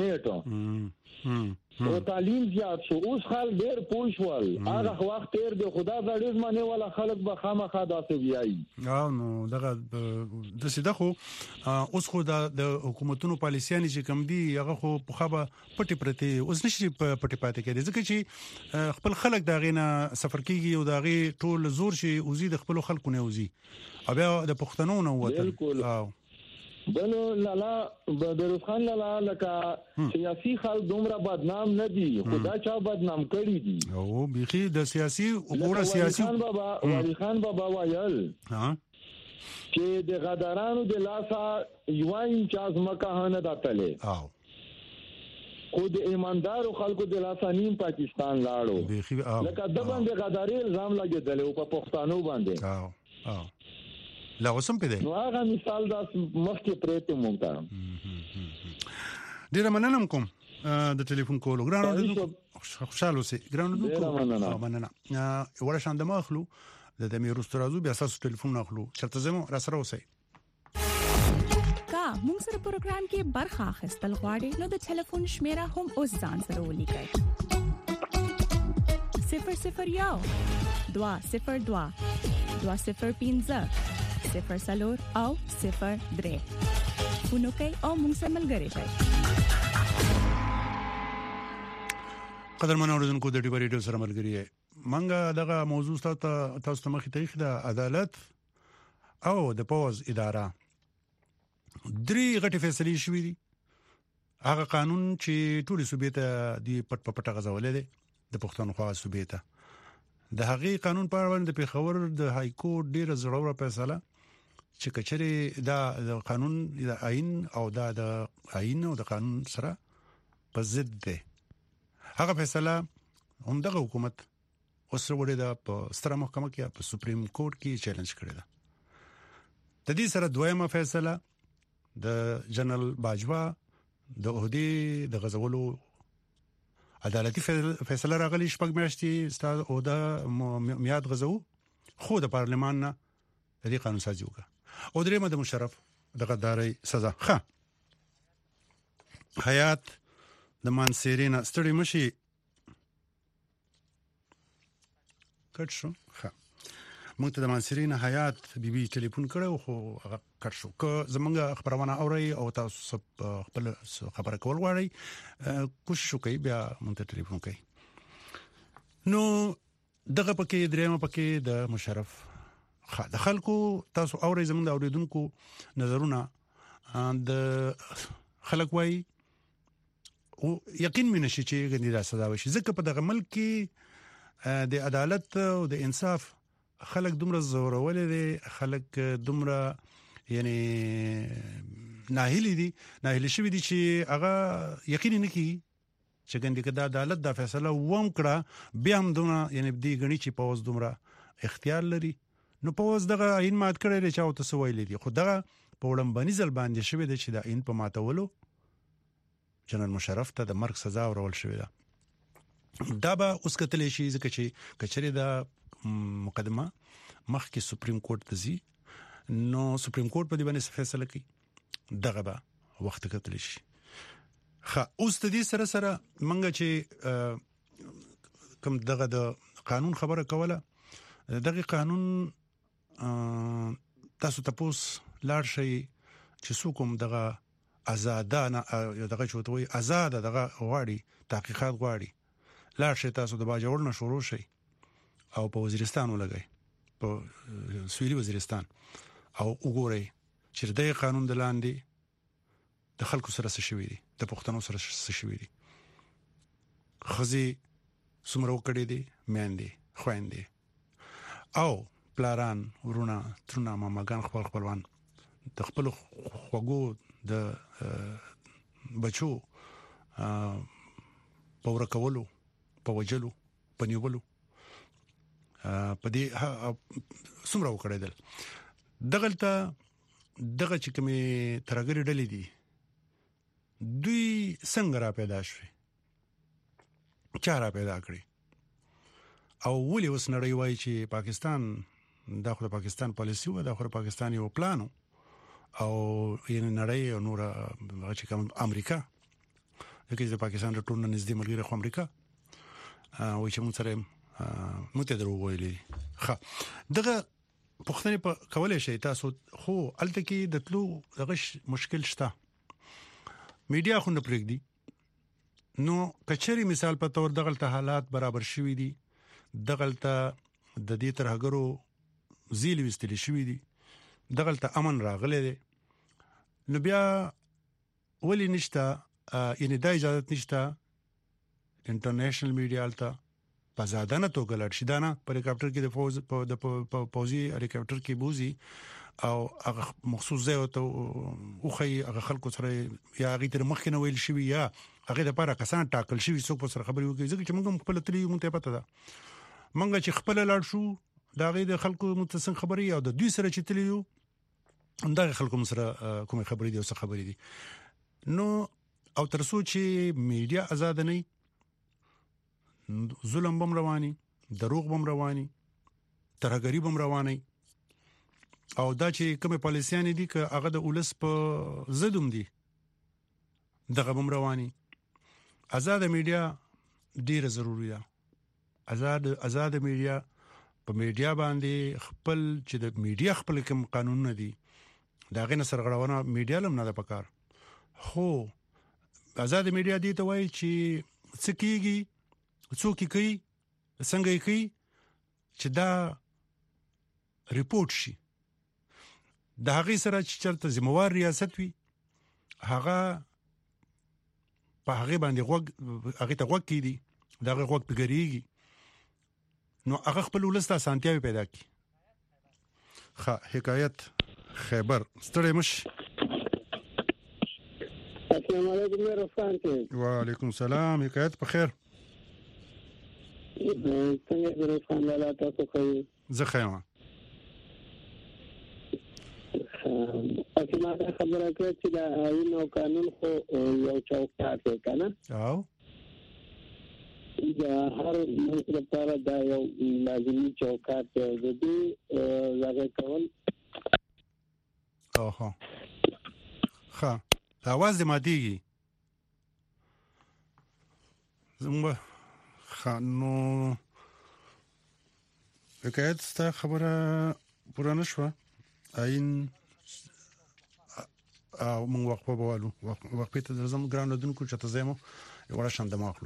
انټرنیټ او تعلیم زیات شو اوس خلک ډېر پوه شول هغه وخت تیر دی خدا زړیز باندې ولا خلک به خامخا داسې ویایي او نو دغه د سیده خو اوس خو د حکومتونو پالیسيان چې کم دي هغه خو په خبره پټي پرته اوس نشي پټي پاتې کېږي ځکه چې خپل خلک دا غینه سفر کیږي او دا غي ټول زور شي اوزي د خپل خلکو نه اوزي او بیا د پښتنو نه وته او بل لالا بدروس خان لالا لکه سیاسي خلک دومره بدنام نه دي خدا چا بدنام کړی دي او بيخي د سیاسي وګوره سیاسي خان بابا ولی خان بابا وایل ها چې د غدارانو د لاسا یوان چاز مکه نه داتله او خود ایماندارو خلکو د لاسا نیم پاکستان لاړو بيخي لکه د باندې غداري الزام لګیدل او په پښتنو باندې او او لا وسم په دې نو هغه مثال دا مخکې پرېته مونږ ډیر مننه کوم د ټلیفون کول ګرانو خوشاله اوسئ ګرانو مننه مننه ورته شاند ما اخلو د دې روسترازو بیا تاسو ټلیفون اخلو چرته زمو را سره اوسئ کا مونږ سره پروګرام کې برخه اخیستل غواړئ نو د ټلیفون شمیره هم اوس ځان سره ولیکئ صفر صفر یو دوا صفر دوا دوا صفر پنځه صفر سلور او صفر درې فونوکي او موږ سره ملګری شئ قدرمن اوریدونکو د ډیو ریډیو سره ملګری منګه دغه موضوع ستاسو تاسو ته مخې ته د عدالت او د پوز اداره درې غټي فیصلې شوې دي هغه قانون چې ټول صوبې ته د پټ پټ غزولې دي د پښتونخوا صوبې ته د هغې قانون په اړه د پیښور د های کورټ ډیره ضروره فیصله چې کچري دا د قانون د آئین او دا د آئین او د قانون سره په ضد ده هغه فیصله هم د حکومت اوس وروړي دا په ستره محکمه کې په سپریم کورټ کې چیلنج کړی ده د دې سره دویمه فیصله د جنرال باجوا د عہدې د غزولو عدالتي فیصله راغلی شپږ میاشتې ستاسو او د میاد غزو خو د پارلمان نه د دې قانون سازي وکړه او درېمه د مشرف د غداري سزا ښه حیات د مانسيرینا ستړي مشي کټ شو ښه موږ ته د مانسيرینا حیات بیبي ټلیفون کړو خو هغه کټ شو که زمونږ خبرونه اوري او تاسو خپل خبره کول غواړئ کوشش وکړئ بیا موږ ته ټلیفون وکړئ نو دغه پکې درېمه پکې د مشرف د خلکو تاسو اوري زموږ د اوریدونکو نظرونه د خلک وای او یقین مې نشي چې غنی دا سزا وشي ځکه په دغه ملک کې د عدالت او د انصاف خلک دومره زورول دي خلک دومره یعنی ناهیلی دي ناهیلی شوی دي چې هغه یقین نه کوي چې ګندې کدا عدالت دا فیصله ووم کړه بیا هم دونه یعنی دې غنی چې په اوس دومره اختیار لري نو په اوس دغه عین مات کړی چې او تاسو ویلې دي خو دغه په وړاندې ځل باندې شوی دی چې دا عین په ماتولو جنرال مشرف ته د مرګ سزا ورول شوی ده دا به اوس کتل شي ځکه چې کچري دا مقدمه مخکې سپریم کورټ ته ځي نو سپریم کورټ په دې باندې فیصله کوي دغه به وخت کتل شي خا اوس د دې سره سره منګه چې کوم دغه د قانون خبره کوله دغه قانون تاسو تاسو لاړ شي چې څوک دغه آزادانه دغه چوتوي آزاد دغه غواړي تحقیقات غواړي لاړ شي تاسو د باجوړ نه شروع شي او په وزیرستان ولګي په سویلي وزیرستان او وګورئ چې د قانون د لاندې د خلکو سره څه شوی دي د پښتنو سره څه شوی دي خزي سمرو کړي دي مېندې خويندې او پلاران ورونه ترونه ماماګان خپل خپلوان د خپل خوګو د بچو په ورکولو په وجلو په نیولو په دې سمرو کړي دل دغلته دغه چې کومه ترګری ډلې دي دوی څنګه را پیدا شوي چا را پیدا کړی او ولې اوس نړۍ وایي چې پاکستان د خپل پاکستان پالیسی و د خپل پاکستان یو پلان او یې نړۍ او نور چې کوم امریکا چې د پاکستان د ټولنې نږدې ملګری خو امریکا او چې موږ سره مته درو ویلې ښه دغه پښتنې په کولای شي تاسو خو الته کې د تلو غش مشکل شته میډیا خو نه پرېږدي نو کچري مثال په تور دغلته حالات برابر شوي دي دغلته د دې ترهګرو زیل وستل شوي دي دغلته امن راغلی دی نو بیا ولې نشته یعنی دا اجازه نشته انټرنیشنل میډیا الته په ځادانه توګه لړ شي دانه پر هلیکاپټر کې د فوز په د پوزي هلیکاپټر کې بوزي او هغه مخصوص ځای ته اوخی هغه خلکو سره یا هغه تر مخ نه ویل شي یا هغه د لپاره کسان ټاکل شي څوک په سره خبري وکړي ځکه چې موږ خپل تلی مونږ ته پته ده موږ چې خپل لاړ شو دا غي د خلکو متصن خبري او د دوی سره چې تلیو دا خلکو سره کوم خبري دي او څه خبري دي نو او تر څو چې میډیا آزاد نه ظلم بم رواني دروغ بم رواني ترهګری بم رواني او دا چې کومه پالیسیان دي ک هغه د اولس په زدوم دي دغه بم رواني آزاد میډیا ډیره ضروری ده آزاد آزاد میډیا په میډیا باندې خپل چې د میډیا خپل کوم قانون دي دا غینه سرغړونه میډیا لم نه ده پکار خو آزاد میډیا دي ته وایي چې څه کیږي څوک کوي څنګه کوي چې دا ریپورت شي د هغه سره چې چرته ذمہوار ریاست وي هغه په هغه باندې غوږ هغه ته غوږ کیدی دا غوږ پګریږي نو هغه خپل ولسته سانتیاوي پیدا کی ښه حکایت خیبر ستړي مش السلام علیکم رفان کې وعلیکم السلام حکایت په خیر څنګه د رفان لاله تاسو کوي زه خیمه اته ما خبره کړې چې دا آئین او قانون خو یو چوکاټ دی کنه او دا هر ملک لپاره دا یو لازمي چوکاټ دی د دې زغه کول اوه ښه اواز دې ماتيږي زموږ خانو حکایت ستا خبره پرانه شو آئین او موږ وقفه بوالو وقفه ته درځم ګران لدونکو چې تاسو زمو یو راشم د ماخلو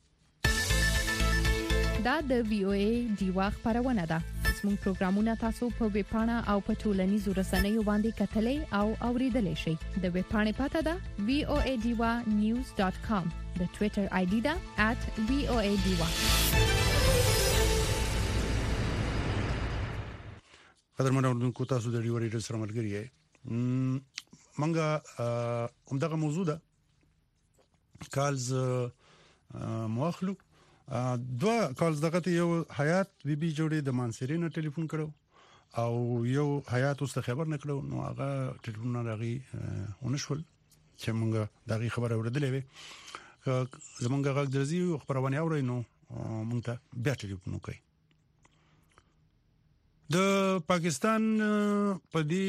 دا د وی او ای دیوا خبرونه ده زموږ پروګرامونه تاسو په ویب پاڼه او په ټولنیزو رسنیو باندې کتلې او اوریدلې شئ د ویب پاڼې پته ده وی او ای دیوا نیوز ډاټ کام د ټوئیټر آی ډي ده ات وی او ای دیوا قدرمن اوردونکو تاسو د ډیو ریډر سره ملګری یې منګه همدغه موضوع ده کالز مواخلو دوا کالز دغه یو حیات بي بي جوړې د مانسرینه ټلیفون کړو او یو حیات اوس خبر نکړو نو هغه ټلیفون راغی ونشول چې موږ دغه خبره اوریدلې وې زمونږ غږ درځي خبرونه اوري نو موږ ته بیا ټلیفون وکړي د پاکستان په دې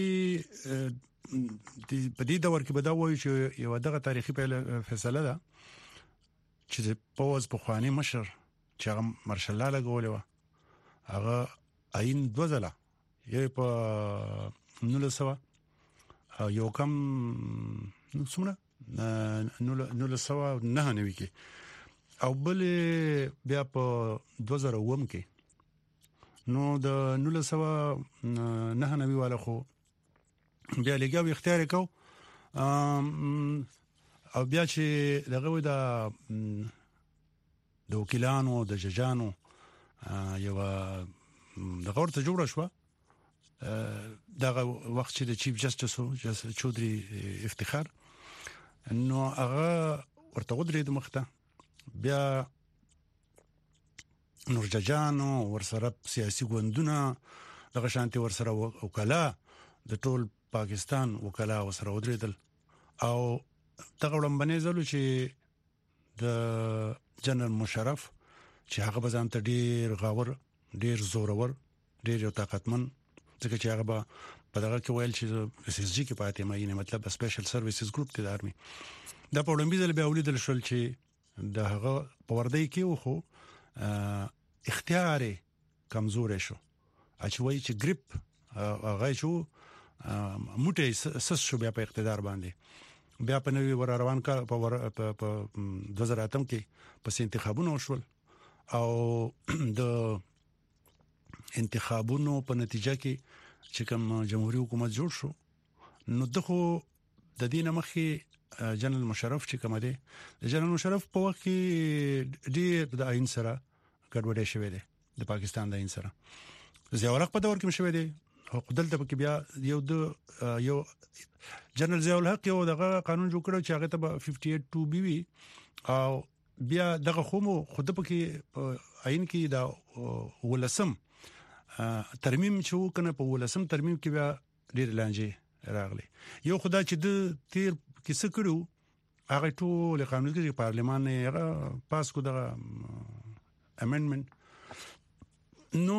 په دې دور کې به دا وایي چې یو دغه تاریخي فیصله ده چې پوز په خواني مشر چې هغه مارشل الله لګولې و هغه عین دوزله یې په نول سوا یو کم نو څومره نول نول سوا نه نوي کې او بل بیا په دوه زره اووه کې نو د نول سوا نه نوي والا خو بیا لګاو اختیار کو او بیا چې دغه و د د وکیلانو د ججانو یو دغه ورته جوړ شو دغه وخت چې د چیف جسټس چودري افتخار نو هغه ورته ودرې د مخته بیا نور ججانو ورسره سیاسي ګوندونه دغه شانتي ورسره وکلا د ټول پاکستان وکلا ورسره ودرېدل او دغه وړاندې زلو چې د جنرال مشرف چې هغه بزان ته ډیر غاور ډیر زورور ډیر یو طاقتمن ځکه چې هغه په دغه کې ویل چې اس اس جی کې پاتې مې نه مطلب سپیشل سرویسز ګروپ ته د ارمي دا په وړاندې زل بیا ولیدل شول چې د هغه په وردی کې وخو اختیار کمزور شو اچوي چې ګریپ هغه شو موټي سس شو بیا په اقتدار باندې بیا په نوې ور روان کا په دوه زره اتم کې په انتخابونو شول او د انتخابونو په نتیجه کې چې کوم جمهوریت حکومت جوړ شو نو دغه د دې نمخې جنرال مشرف چې کوم دی جنرال مشرف په وخت کې ډېر د آئین سره ګډوډي شوې ده د پاکستان د آئین سره ضیاء الحق په دور کې شوې ده او دلته کې بیا یو د یو جنرال ضیاء الحق یو دغه قانون جوړ کړو چې هغه ته اٹھاسی ټو بي وي او بیا دغه خومو خود په کې آئین کې دا ولسم ترمیم چې وکنه په ولسم ترمیم کې بیا ډېر لانجه راغلي یو خدای چې د تیر کې څه کړو هغه ټول قانون کې پارلمان یې پاس کو دغه امندمنت نو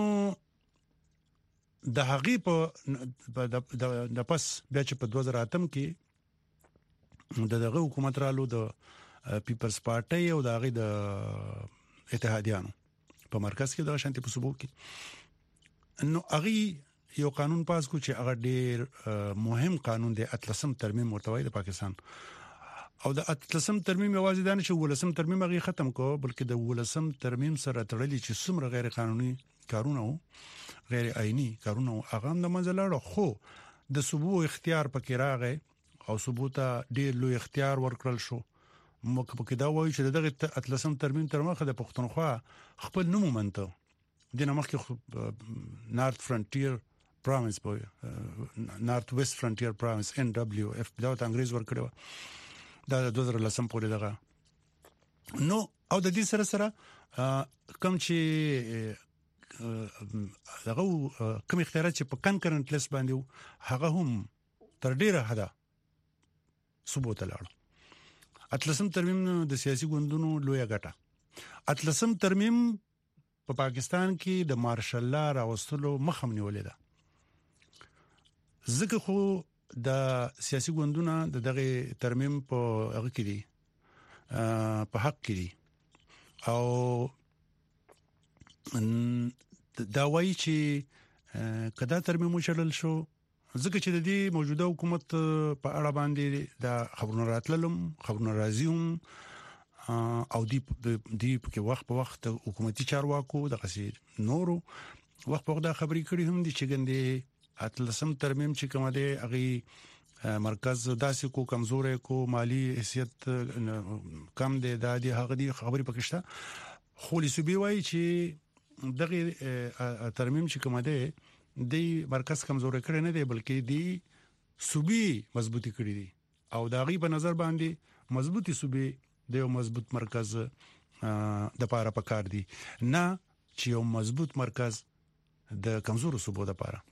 د هغې په د پس بیا چې په دوه زره اتم کې د دغه حکومت رالو د پیپلز پارټي او د هغې د اتحادیانو په مرکز کې د شانتي په صوبو کې نو هغې یو قانون پاس کو چې هغه ډېر مهم قانون دی اتلسم ترمیم ورته وایي د پاکستان او د اتلسم ترمیم یوازې دا نه چې ولسم ترمیم هغه ختم کو بلکې د ولسم ترمیم سره تړلي چې څومره غیر قانوني کارونه او غیر آئینی کارونه هغه هم د منځلړو خو د صوبو اختیار پکې راغی او صوبو ته ډېر لوی اختیار ورکړل شو موږ پکې دا وایو چې دغه اتلسم ترمیم تر مخه د پښتونخوا خپل نوم منته د نمخې نارث فرنټیر پروینس په نارث ویست فرنټیر پروینس ان دبليو اف دا د انګريز ورکړو دا د دوه زره لسم پورې دغه نو او د دې سره سره کوم چې دغه کوم اختیارات چې په کنکرنت لیست باندې هغه هم تر ډیره حدا ثبوت لاړ اتلسم ترمیم د سیاسي ګوندونو لوی غټه اتلسم ترمیم په پا پاکستان کې د مارشل لا راوستلو مخم نیولې ده ځکه خو د سیاسي ګوندونو د دغه ترمیم په هغه کې دي په حق کې دي او دا وایي چې کدا ترمیم وشړل شو ځکه چې د دې موجوده حکومت په اړه باندې د خبرونو راتللم خبرونو راځيوم او دی دی په وخت په وخت حکومتي چارواکو د قصیر نورو وخت په وخت دا خبرې کړې هم دي چې ګندې اتلسم ترمیم چې کوم دی هغه مرکز داسې کو کمزورې کو مالی حیثیت کم دی د دې هغه دی خبرې پکښته خو لسوبي وایي چې دغه ترمیم چې کوم دی د مرکز کمزورې کړي نه دی بلکې دی صوبي مضبوطی کړي دي او دا غي په نظر باندې مضبوطی صوبي د یو مضبوط مرکز د پاره پکار دي نه چې یو مضبوط مرکز د کمزورو صوبو د پاره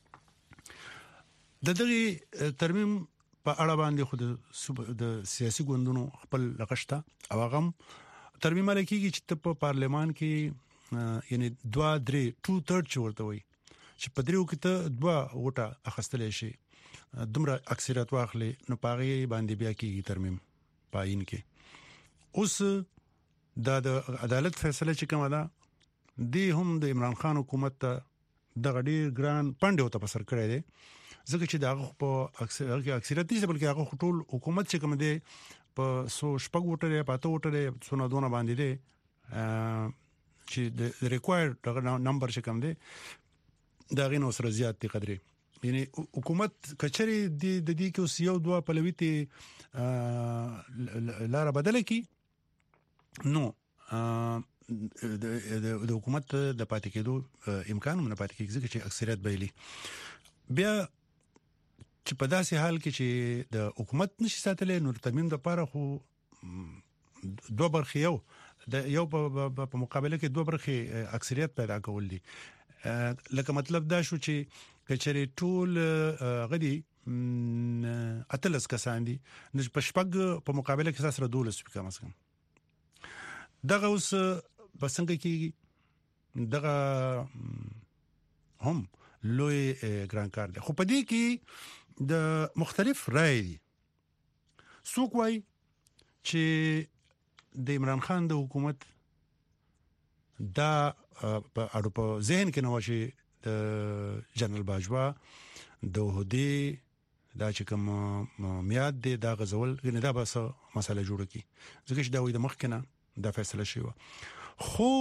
د دغه ترمیم په اړه باندې خود د سیاسي ګوندونو خپل لغشته او هغه ترمیم لکېږي چې په پارلمان کې یعنی دوا درې ټو تھرډ چورته وي چې په دریو کې ته دوا وټه اخستلې شي دومره اکثریت واخلي نو پاغي باندې بیا کېږي ترمیم پاین کې اوس د عدالت فیصله چې کومه ده دی هم د عمران خان حکومت ته د غډیر ګران پاندې وته پسر کړی دی ځکه چې داغه په اکثریت اکثریت دي بلکې هغه ټول حکومت چې کوم دی په سو شپږ وټره پاتو وټره سونه دونه باندې دی چې د ریکوایرډ نمبر چې کوم دی دا غینو سره زیات دي قدرې یعنی حکومت کچري د دې کې اوس یو دوه پلويتي لار بدل کی نو د حکومت د پاتې کېدو امکان هم نه پاتې کېږي ځکه چې اکثریت بیلی بیا چې په داسې حال کې چې د حکومت نشي ساتلې نو ترمیم د پاره خو دوه برخې یو د یو په مقابله کې دوه برخې اکثریت پیدا کول دي لکه مطلب دا شو چې کچري ټول غدي اتلس کسان دي نو په شپږ په مقابله کې سره دولس کم از کم دغه اوس بسنګ کې دغه هم لوی ګران کار دی خو په دې کې د مختلف رائے دي څوک وایي چې د عمران خان د حکومت دا په اړه په ذهن کې نو شي د جنرال باجوا د هدي دا چې کوم میاد دی دا غزول غنه دا بس مسله جوړه کی ځکه چې دا وې د مخکنه دا فیصله شوه خو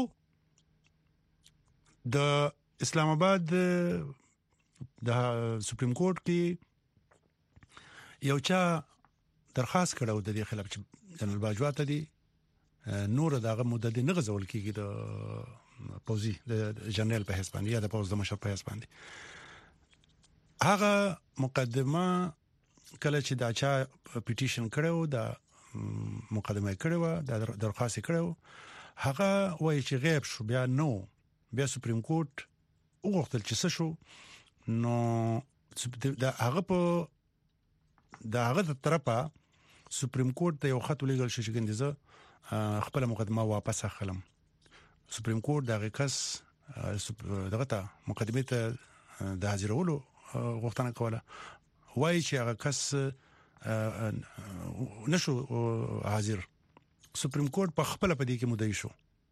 د اسلام آباد د سپریم کورټ کې یو چا درخواست کړو د دې خلاف چې جنرال باجوا ته دی نور دغه مدد نه غزول کیږي د پوزي د جنرال په حساب باندې یا د پوز د مشر په حساب باندې هغه مقدمه کله چې دا چا پټیشن کړو دا مقدمه کړو دا درخواست کړو هغه وایي چې غیب شو بیا نو بیا سپریم کورت وغوښتل چې څه شو نو دا هغه په دا هغه طرفه سپریم کورت ته یو خط ولېږل شو چې ګندزه خپل مقدمه واپس اخلم سپریم کورت دغه کس دغه ته مقدمه ته د حاضرولو غوښتنه کوله وایي چې هغه کس نشو حاضر سپریم کورت په خپل په دې کې مدعي شو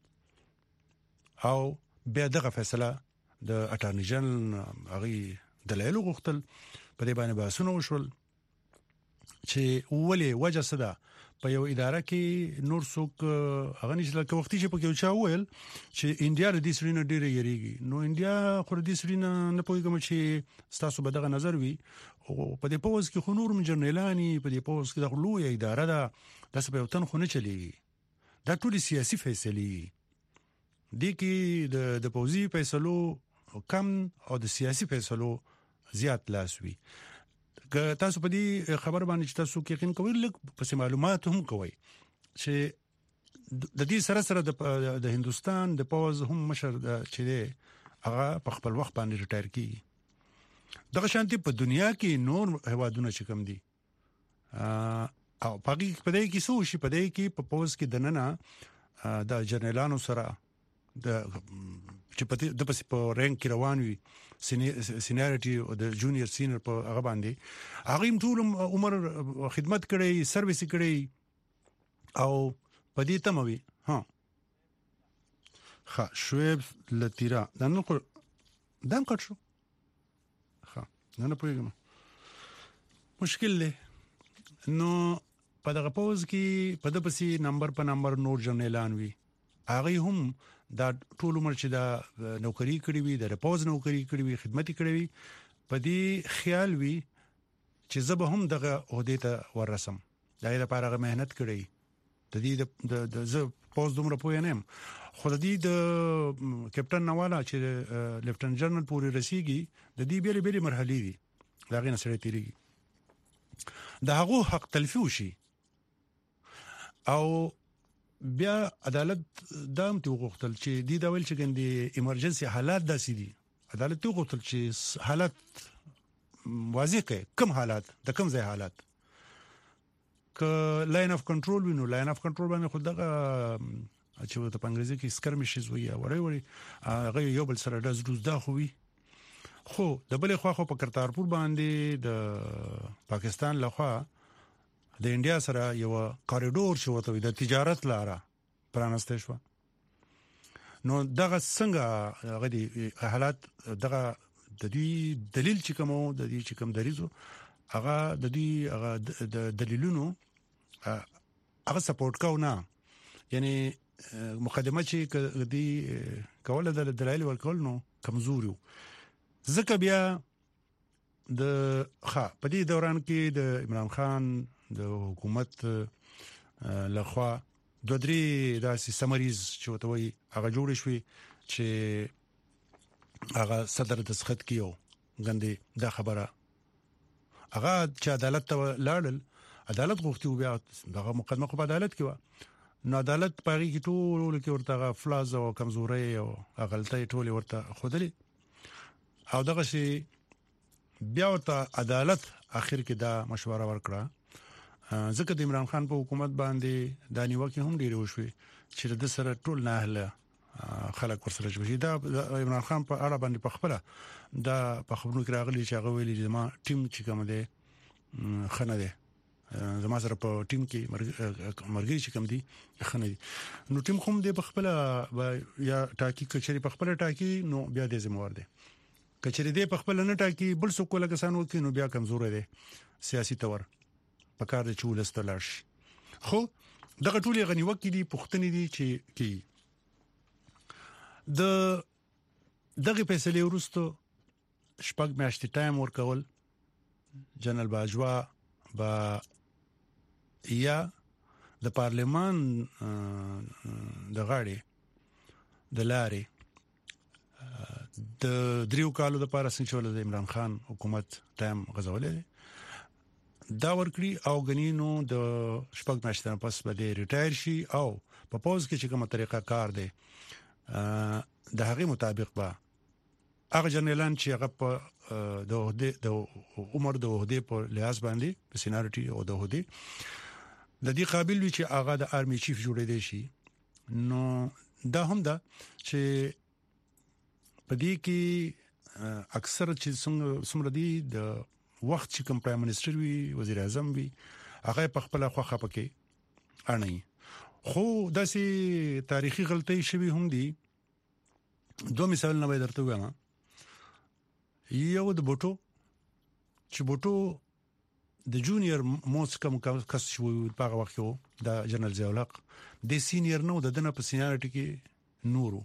او بیا دغه فیصله د اټارنی جنرال هغه دلایل غوښتل په دې باندې بحثونه وشول چې ولې وجه څه ده په یو اداره کې نور څوک هغه نشي لکه وختي چې په کې چا وویل چې انډیا د دې سړي نه ډېر یریږي نو انډیا خو د دې سړي نه نه پوهیږم چې تاسو به دغه نظر وي او په دې پوز کې خو نور جنرالانی په دې پوز کې د لوی اداره ده تاسو په وطن خو نه چلیږي دا ټول سیاسي فیصلې دي کې د د پوزي فیصلو کم او د سیاسي فیصلو زیات لاس وي که تاسو په دې خبر باندې چې تاسو کې یقین کوئ لکه په معلومات هم کوئ چې د دې سره سره د هندستان د پوز هم مشر چې دی هغه په خپل وخت باندې ریټایر کیږي دغه شانتي په دنیا کې نور هوادونه چې کم دي او پاګي په دې کې څه شي په دې کې په پوز کې دننه د جنرالانو سره د چې په د پس په رینک کې روان وي سینیریټي او د جونیئر سینیئر په هغه باندې هغه ټول عمر خدمت کړي سرویس کړي او په دې تموي ها ښه شعیب لتیرا دا نو دم کټ شو ښه نه نه پوهیږم مشکل له نو په دغه پوز کې په د پسې نمبر په نمبر نور جنرالان وي هغه هم دا ټول عمر چې دا نوکری کړی وي د پوز نوکری کړی وي خدمت کړی وي په دې خیال وي چې زه به هم دغه عہده ته ورسم دا لپاره مهنت کړی د دې د ز پوز دومره پوه نه يم خو د دې د کپټن نواله چې لیفټننټ جنرال پوری رسیږي د دې بیل بیل مرحلې دي دا غي نسره تیریږي د هغه حق تلفي وشي او بیا عدالت دام ته وغوښتل چې دی دا ویل چې ګندې ایمرجنسي حالات داسې دي عدالت ته وغوښتل چې حالات واضح کړي کوم حالات د کوم ځای حالات ک لاین اف کنټرول وینو لاین اف کنټرول باندې خود دغه چې په انګریزي کې سکرمشز وي وړي وړي هغه یو بل سره د زروز دا خوي خو د بلې خوا خو په کرتارپور باندې د پاکستان لخوا د انډیا سره یو کاریډور شو ته د تجارت لاره پرانسته شو نو دغه څنګه هغه دي حالات دغه د دې دلیل چې کومو د دې چې کوم دریزو هغه د دې هغه د دلیلونو هغه سپورټ کاو نه یعنی مقدمه چې د کوله د دلایل ورکول نو کمزوري ځکه بیا د ښه په دې دوران کې د عمران خان د حکومت لخوا دوه درې داسې سمریز چې وتوي هغه جوړ شوی چې هغه صدر دسخط کیو غندې دا خبره هغه چې عدالت ته لاړل عدالت غوښتي بیا دغه مقدمه په عدالت کې و نو عدالت پاري کې ټول کې ورته فلاز او کمزوري او غلطۍ ټول ورته خودلې او دغه شي بیا ورته عدالت اخر کې دا مشوره ورکړه ځکه د عمران خان په حکومت باندې د نیوکه هم ډیره وشوي چې د سره ټول نه اهله خلک ورسره شي دا عمران خان په اړه باندې په خپل دا په خبرو کې راغلي چې هغه ویلي چې ما ټیم چې کوم دی خنه دی زما سره په ټیم کې مرګي چې کوم دی خنه دی نو ټیم کوم دی په خپل یا ټاکی کچري په خپل ټاکی نو بیا د زموږ دی کچري دی په خپل نه ټاکی بل څوک لکه سانو کې نو بیا کمزور دی سیاسي تور پکار د چولستلش خو دغه ټولې غنیوکې دي پښتنې دي چې کی د دغه فیصله ورستو شپږ میاشتې ټایم ورکول جنرال باجوا با یا د پارلمان د غاړي د لارې د دریو کالو د پاره څنګه د عمران خان حکومت ټایم غزولې دا ورکړي او غنینو د شپږ میاشتې پس به ریټایر شي او په پوز کې چې کومه طریقه کار دی د هغه مطابق به هغه جنرالان چې هغه په د عہده د عمر د عہده په لحاظ باندې په سینارټي او د عہده د دې قابل وي چې هغه د آرمي چیف جوړې دي شي نو دا هم دا چې په دې کې اکثر چې څومره دي د وخت چې کوم پرایم منسٹر وي وزیر اعظم وي هغه په خپل خوخه پکې اړني خو داسې تاریخي غلطۍ شوي هم دي دوه مثال نه وای درته وایم یو د بوټو چې بوټو د جونیئر موس کم کس شو په هغه وخت د جنرال ضیاء الحق د سینیئر نو د دنه په سینیارټي کې نورو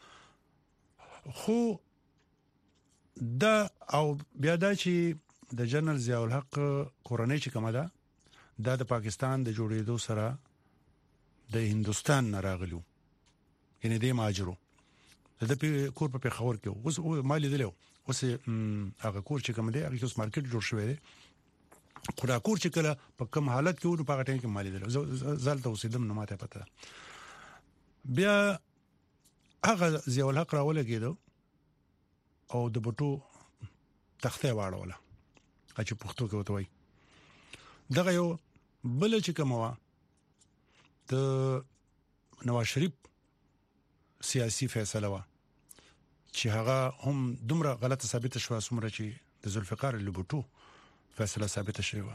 خو دا او بیا دا چې د جنرال ضیاء الحق کورنۍ چې کومه ده دا د پاکستان د جوړېدو سره د هندستان نه راغلو یعنی د ماجرو د کور په خبر کې اوس مالي دلو اوس هغه کور چې کوم دی هغه اوس مارکیټ جوړ شوی دی خدا کور چې کله په کوم حالت کې وو په هغه ټیم کې مالي دلو زال ته اوسېدم نه ماته پته بیا هغه ضیاء الحق راولګیدو او د بوټو تخته واړوله چې پښتو کې وته وای دغه یو بل چې کومه د نواز شریف سیاسي فیصله وا چې هغه هم دومره غلطه ثابت شوه سمره چې د ذوالفقار لبوټو فیصله ثابت شوه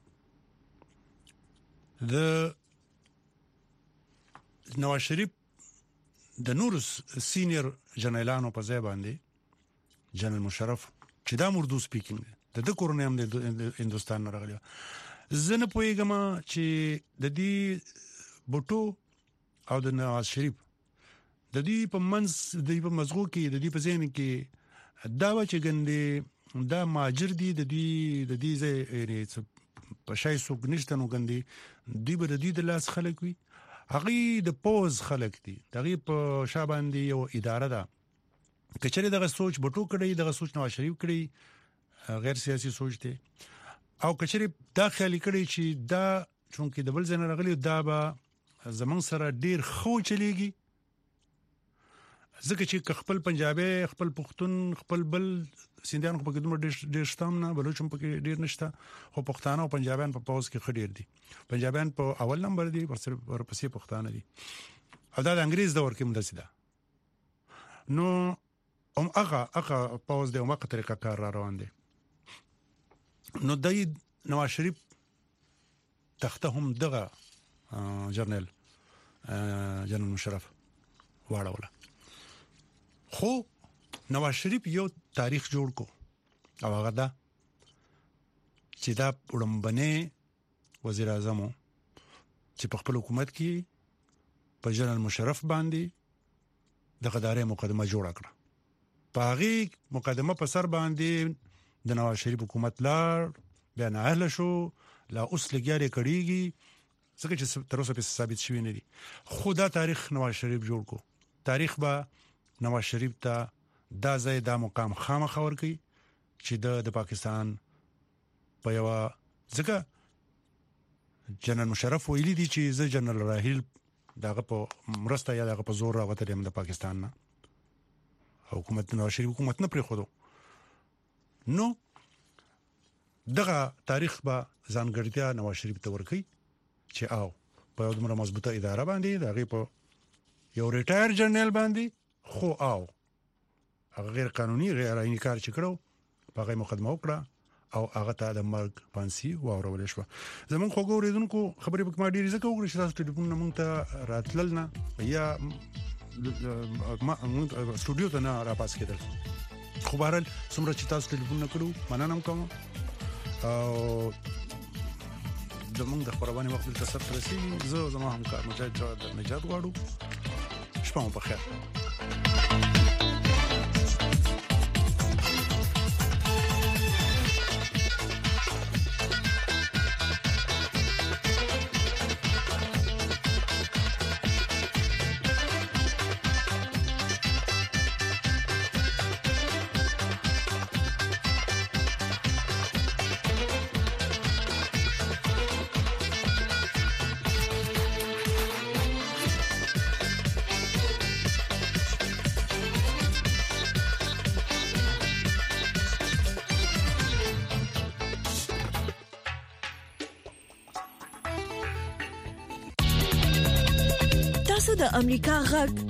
د نواز شریف د نور سینیئر جنرالانو په ځای باندې جنرال مشرف چې دا مردو سپیکینګ د د کورنۍ هم د هندستان نه راغلی زنه پویګم چې د دې بوټو او د نواز شریف د دې په منځ د دې په مزغو کې د دې په ذهن کې دا و چې ګندې دا ماجر دي د دې د دې ځای په شای سوق نشته نو ګندې دوی به د دې د لاس خلک وي هغه د پوز خلک دي دغه په شاباندې یو اداره ده کچره دغه سوچ بټو کړی دغه سوچ نواز شریف کړی غیر سیاسي سوچ دی او کچره داخلي کړی چې دا چونکې د بل ځای نه راغلی دا به زمون سره ډیر خو چلیږي ځکه چې خپل پنجابي خپل پښتون خپل بل سیندیان په کې دومره ډیر شتام نه بلوچ په کې ډیر نشته خو پښتانه او پنجابیان په پاوز کې خډیر دي پنجابیان په اول نمبر دي ورپسې پښتانه دي او دا د انګريز دور کې مدسه ده نو هم هغه هغه پاوز دی او هغه طریقه کار را روان دي نو دای نواز شریف تخته هم دغه جنرال جنرال مشرف واړوله خو نواز شریف یو تاریخ جوړ کو او هغه دا چې دا وړمبنه وزیر اعظم چې په خپل حکومت کې په جنرال مشرف باندې د غدارې مقدمه جوړ کړه پاغي مقدمه په سر باندې د نواز شریف حکومت لار بیان اهل شو لا اوس لګیاري کړيږي څنګه چې تر اوسه په ثابت شوی نه دي خدا تاریخ نواز شریف جوړ کو تاریخ با نواز شریف ته دا ځای دا مقام خامخ ور کوي چې د پاکستان په یو ځکه جنرال مشرف ویلي دي چې زه جنرال راهیل دغه په مرسته یا دغه په زور راوته د پاکستان نه حکومت نواز شریف حکومت نه پرې خورو نو دغه تاریخ به ځانګړتیا نواز شریف ته ورکي چې او په یو دمره مضبوطه اداره باندې دغه په یو ریټایر جنرال باندې خو او غیر قانوني غیر آئینی کار چې کړو په هغه مقدمه وکړه او هغه ته د مرګ پانسي واورول شو زمون خو ګورېدونکو خبرې په ما ډیره ځکه وګورئ چې تاسو ټلیفون مونږ ته راتلل نه یا ما سټوډیو ته نه را پاس کېدل خو بهرحال څومره چې تاسو ټلیفون نکړو مننه کوم او زمونږ د خبرونه وخت ته سره رسیدي زه زما همکار مجاهد جواد نجات غواړو شپه مو په خیر د امریکا غږ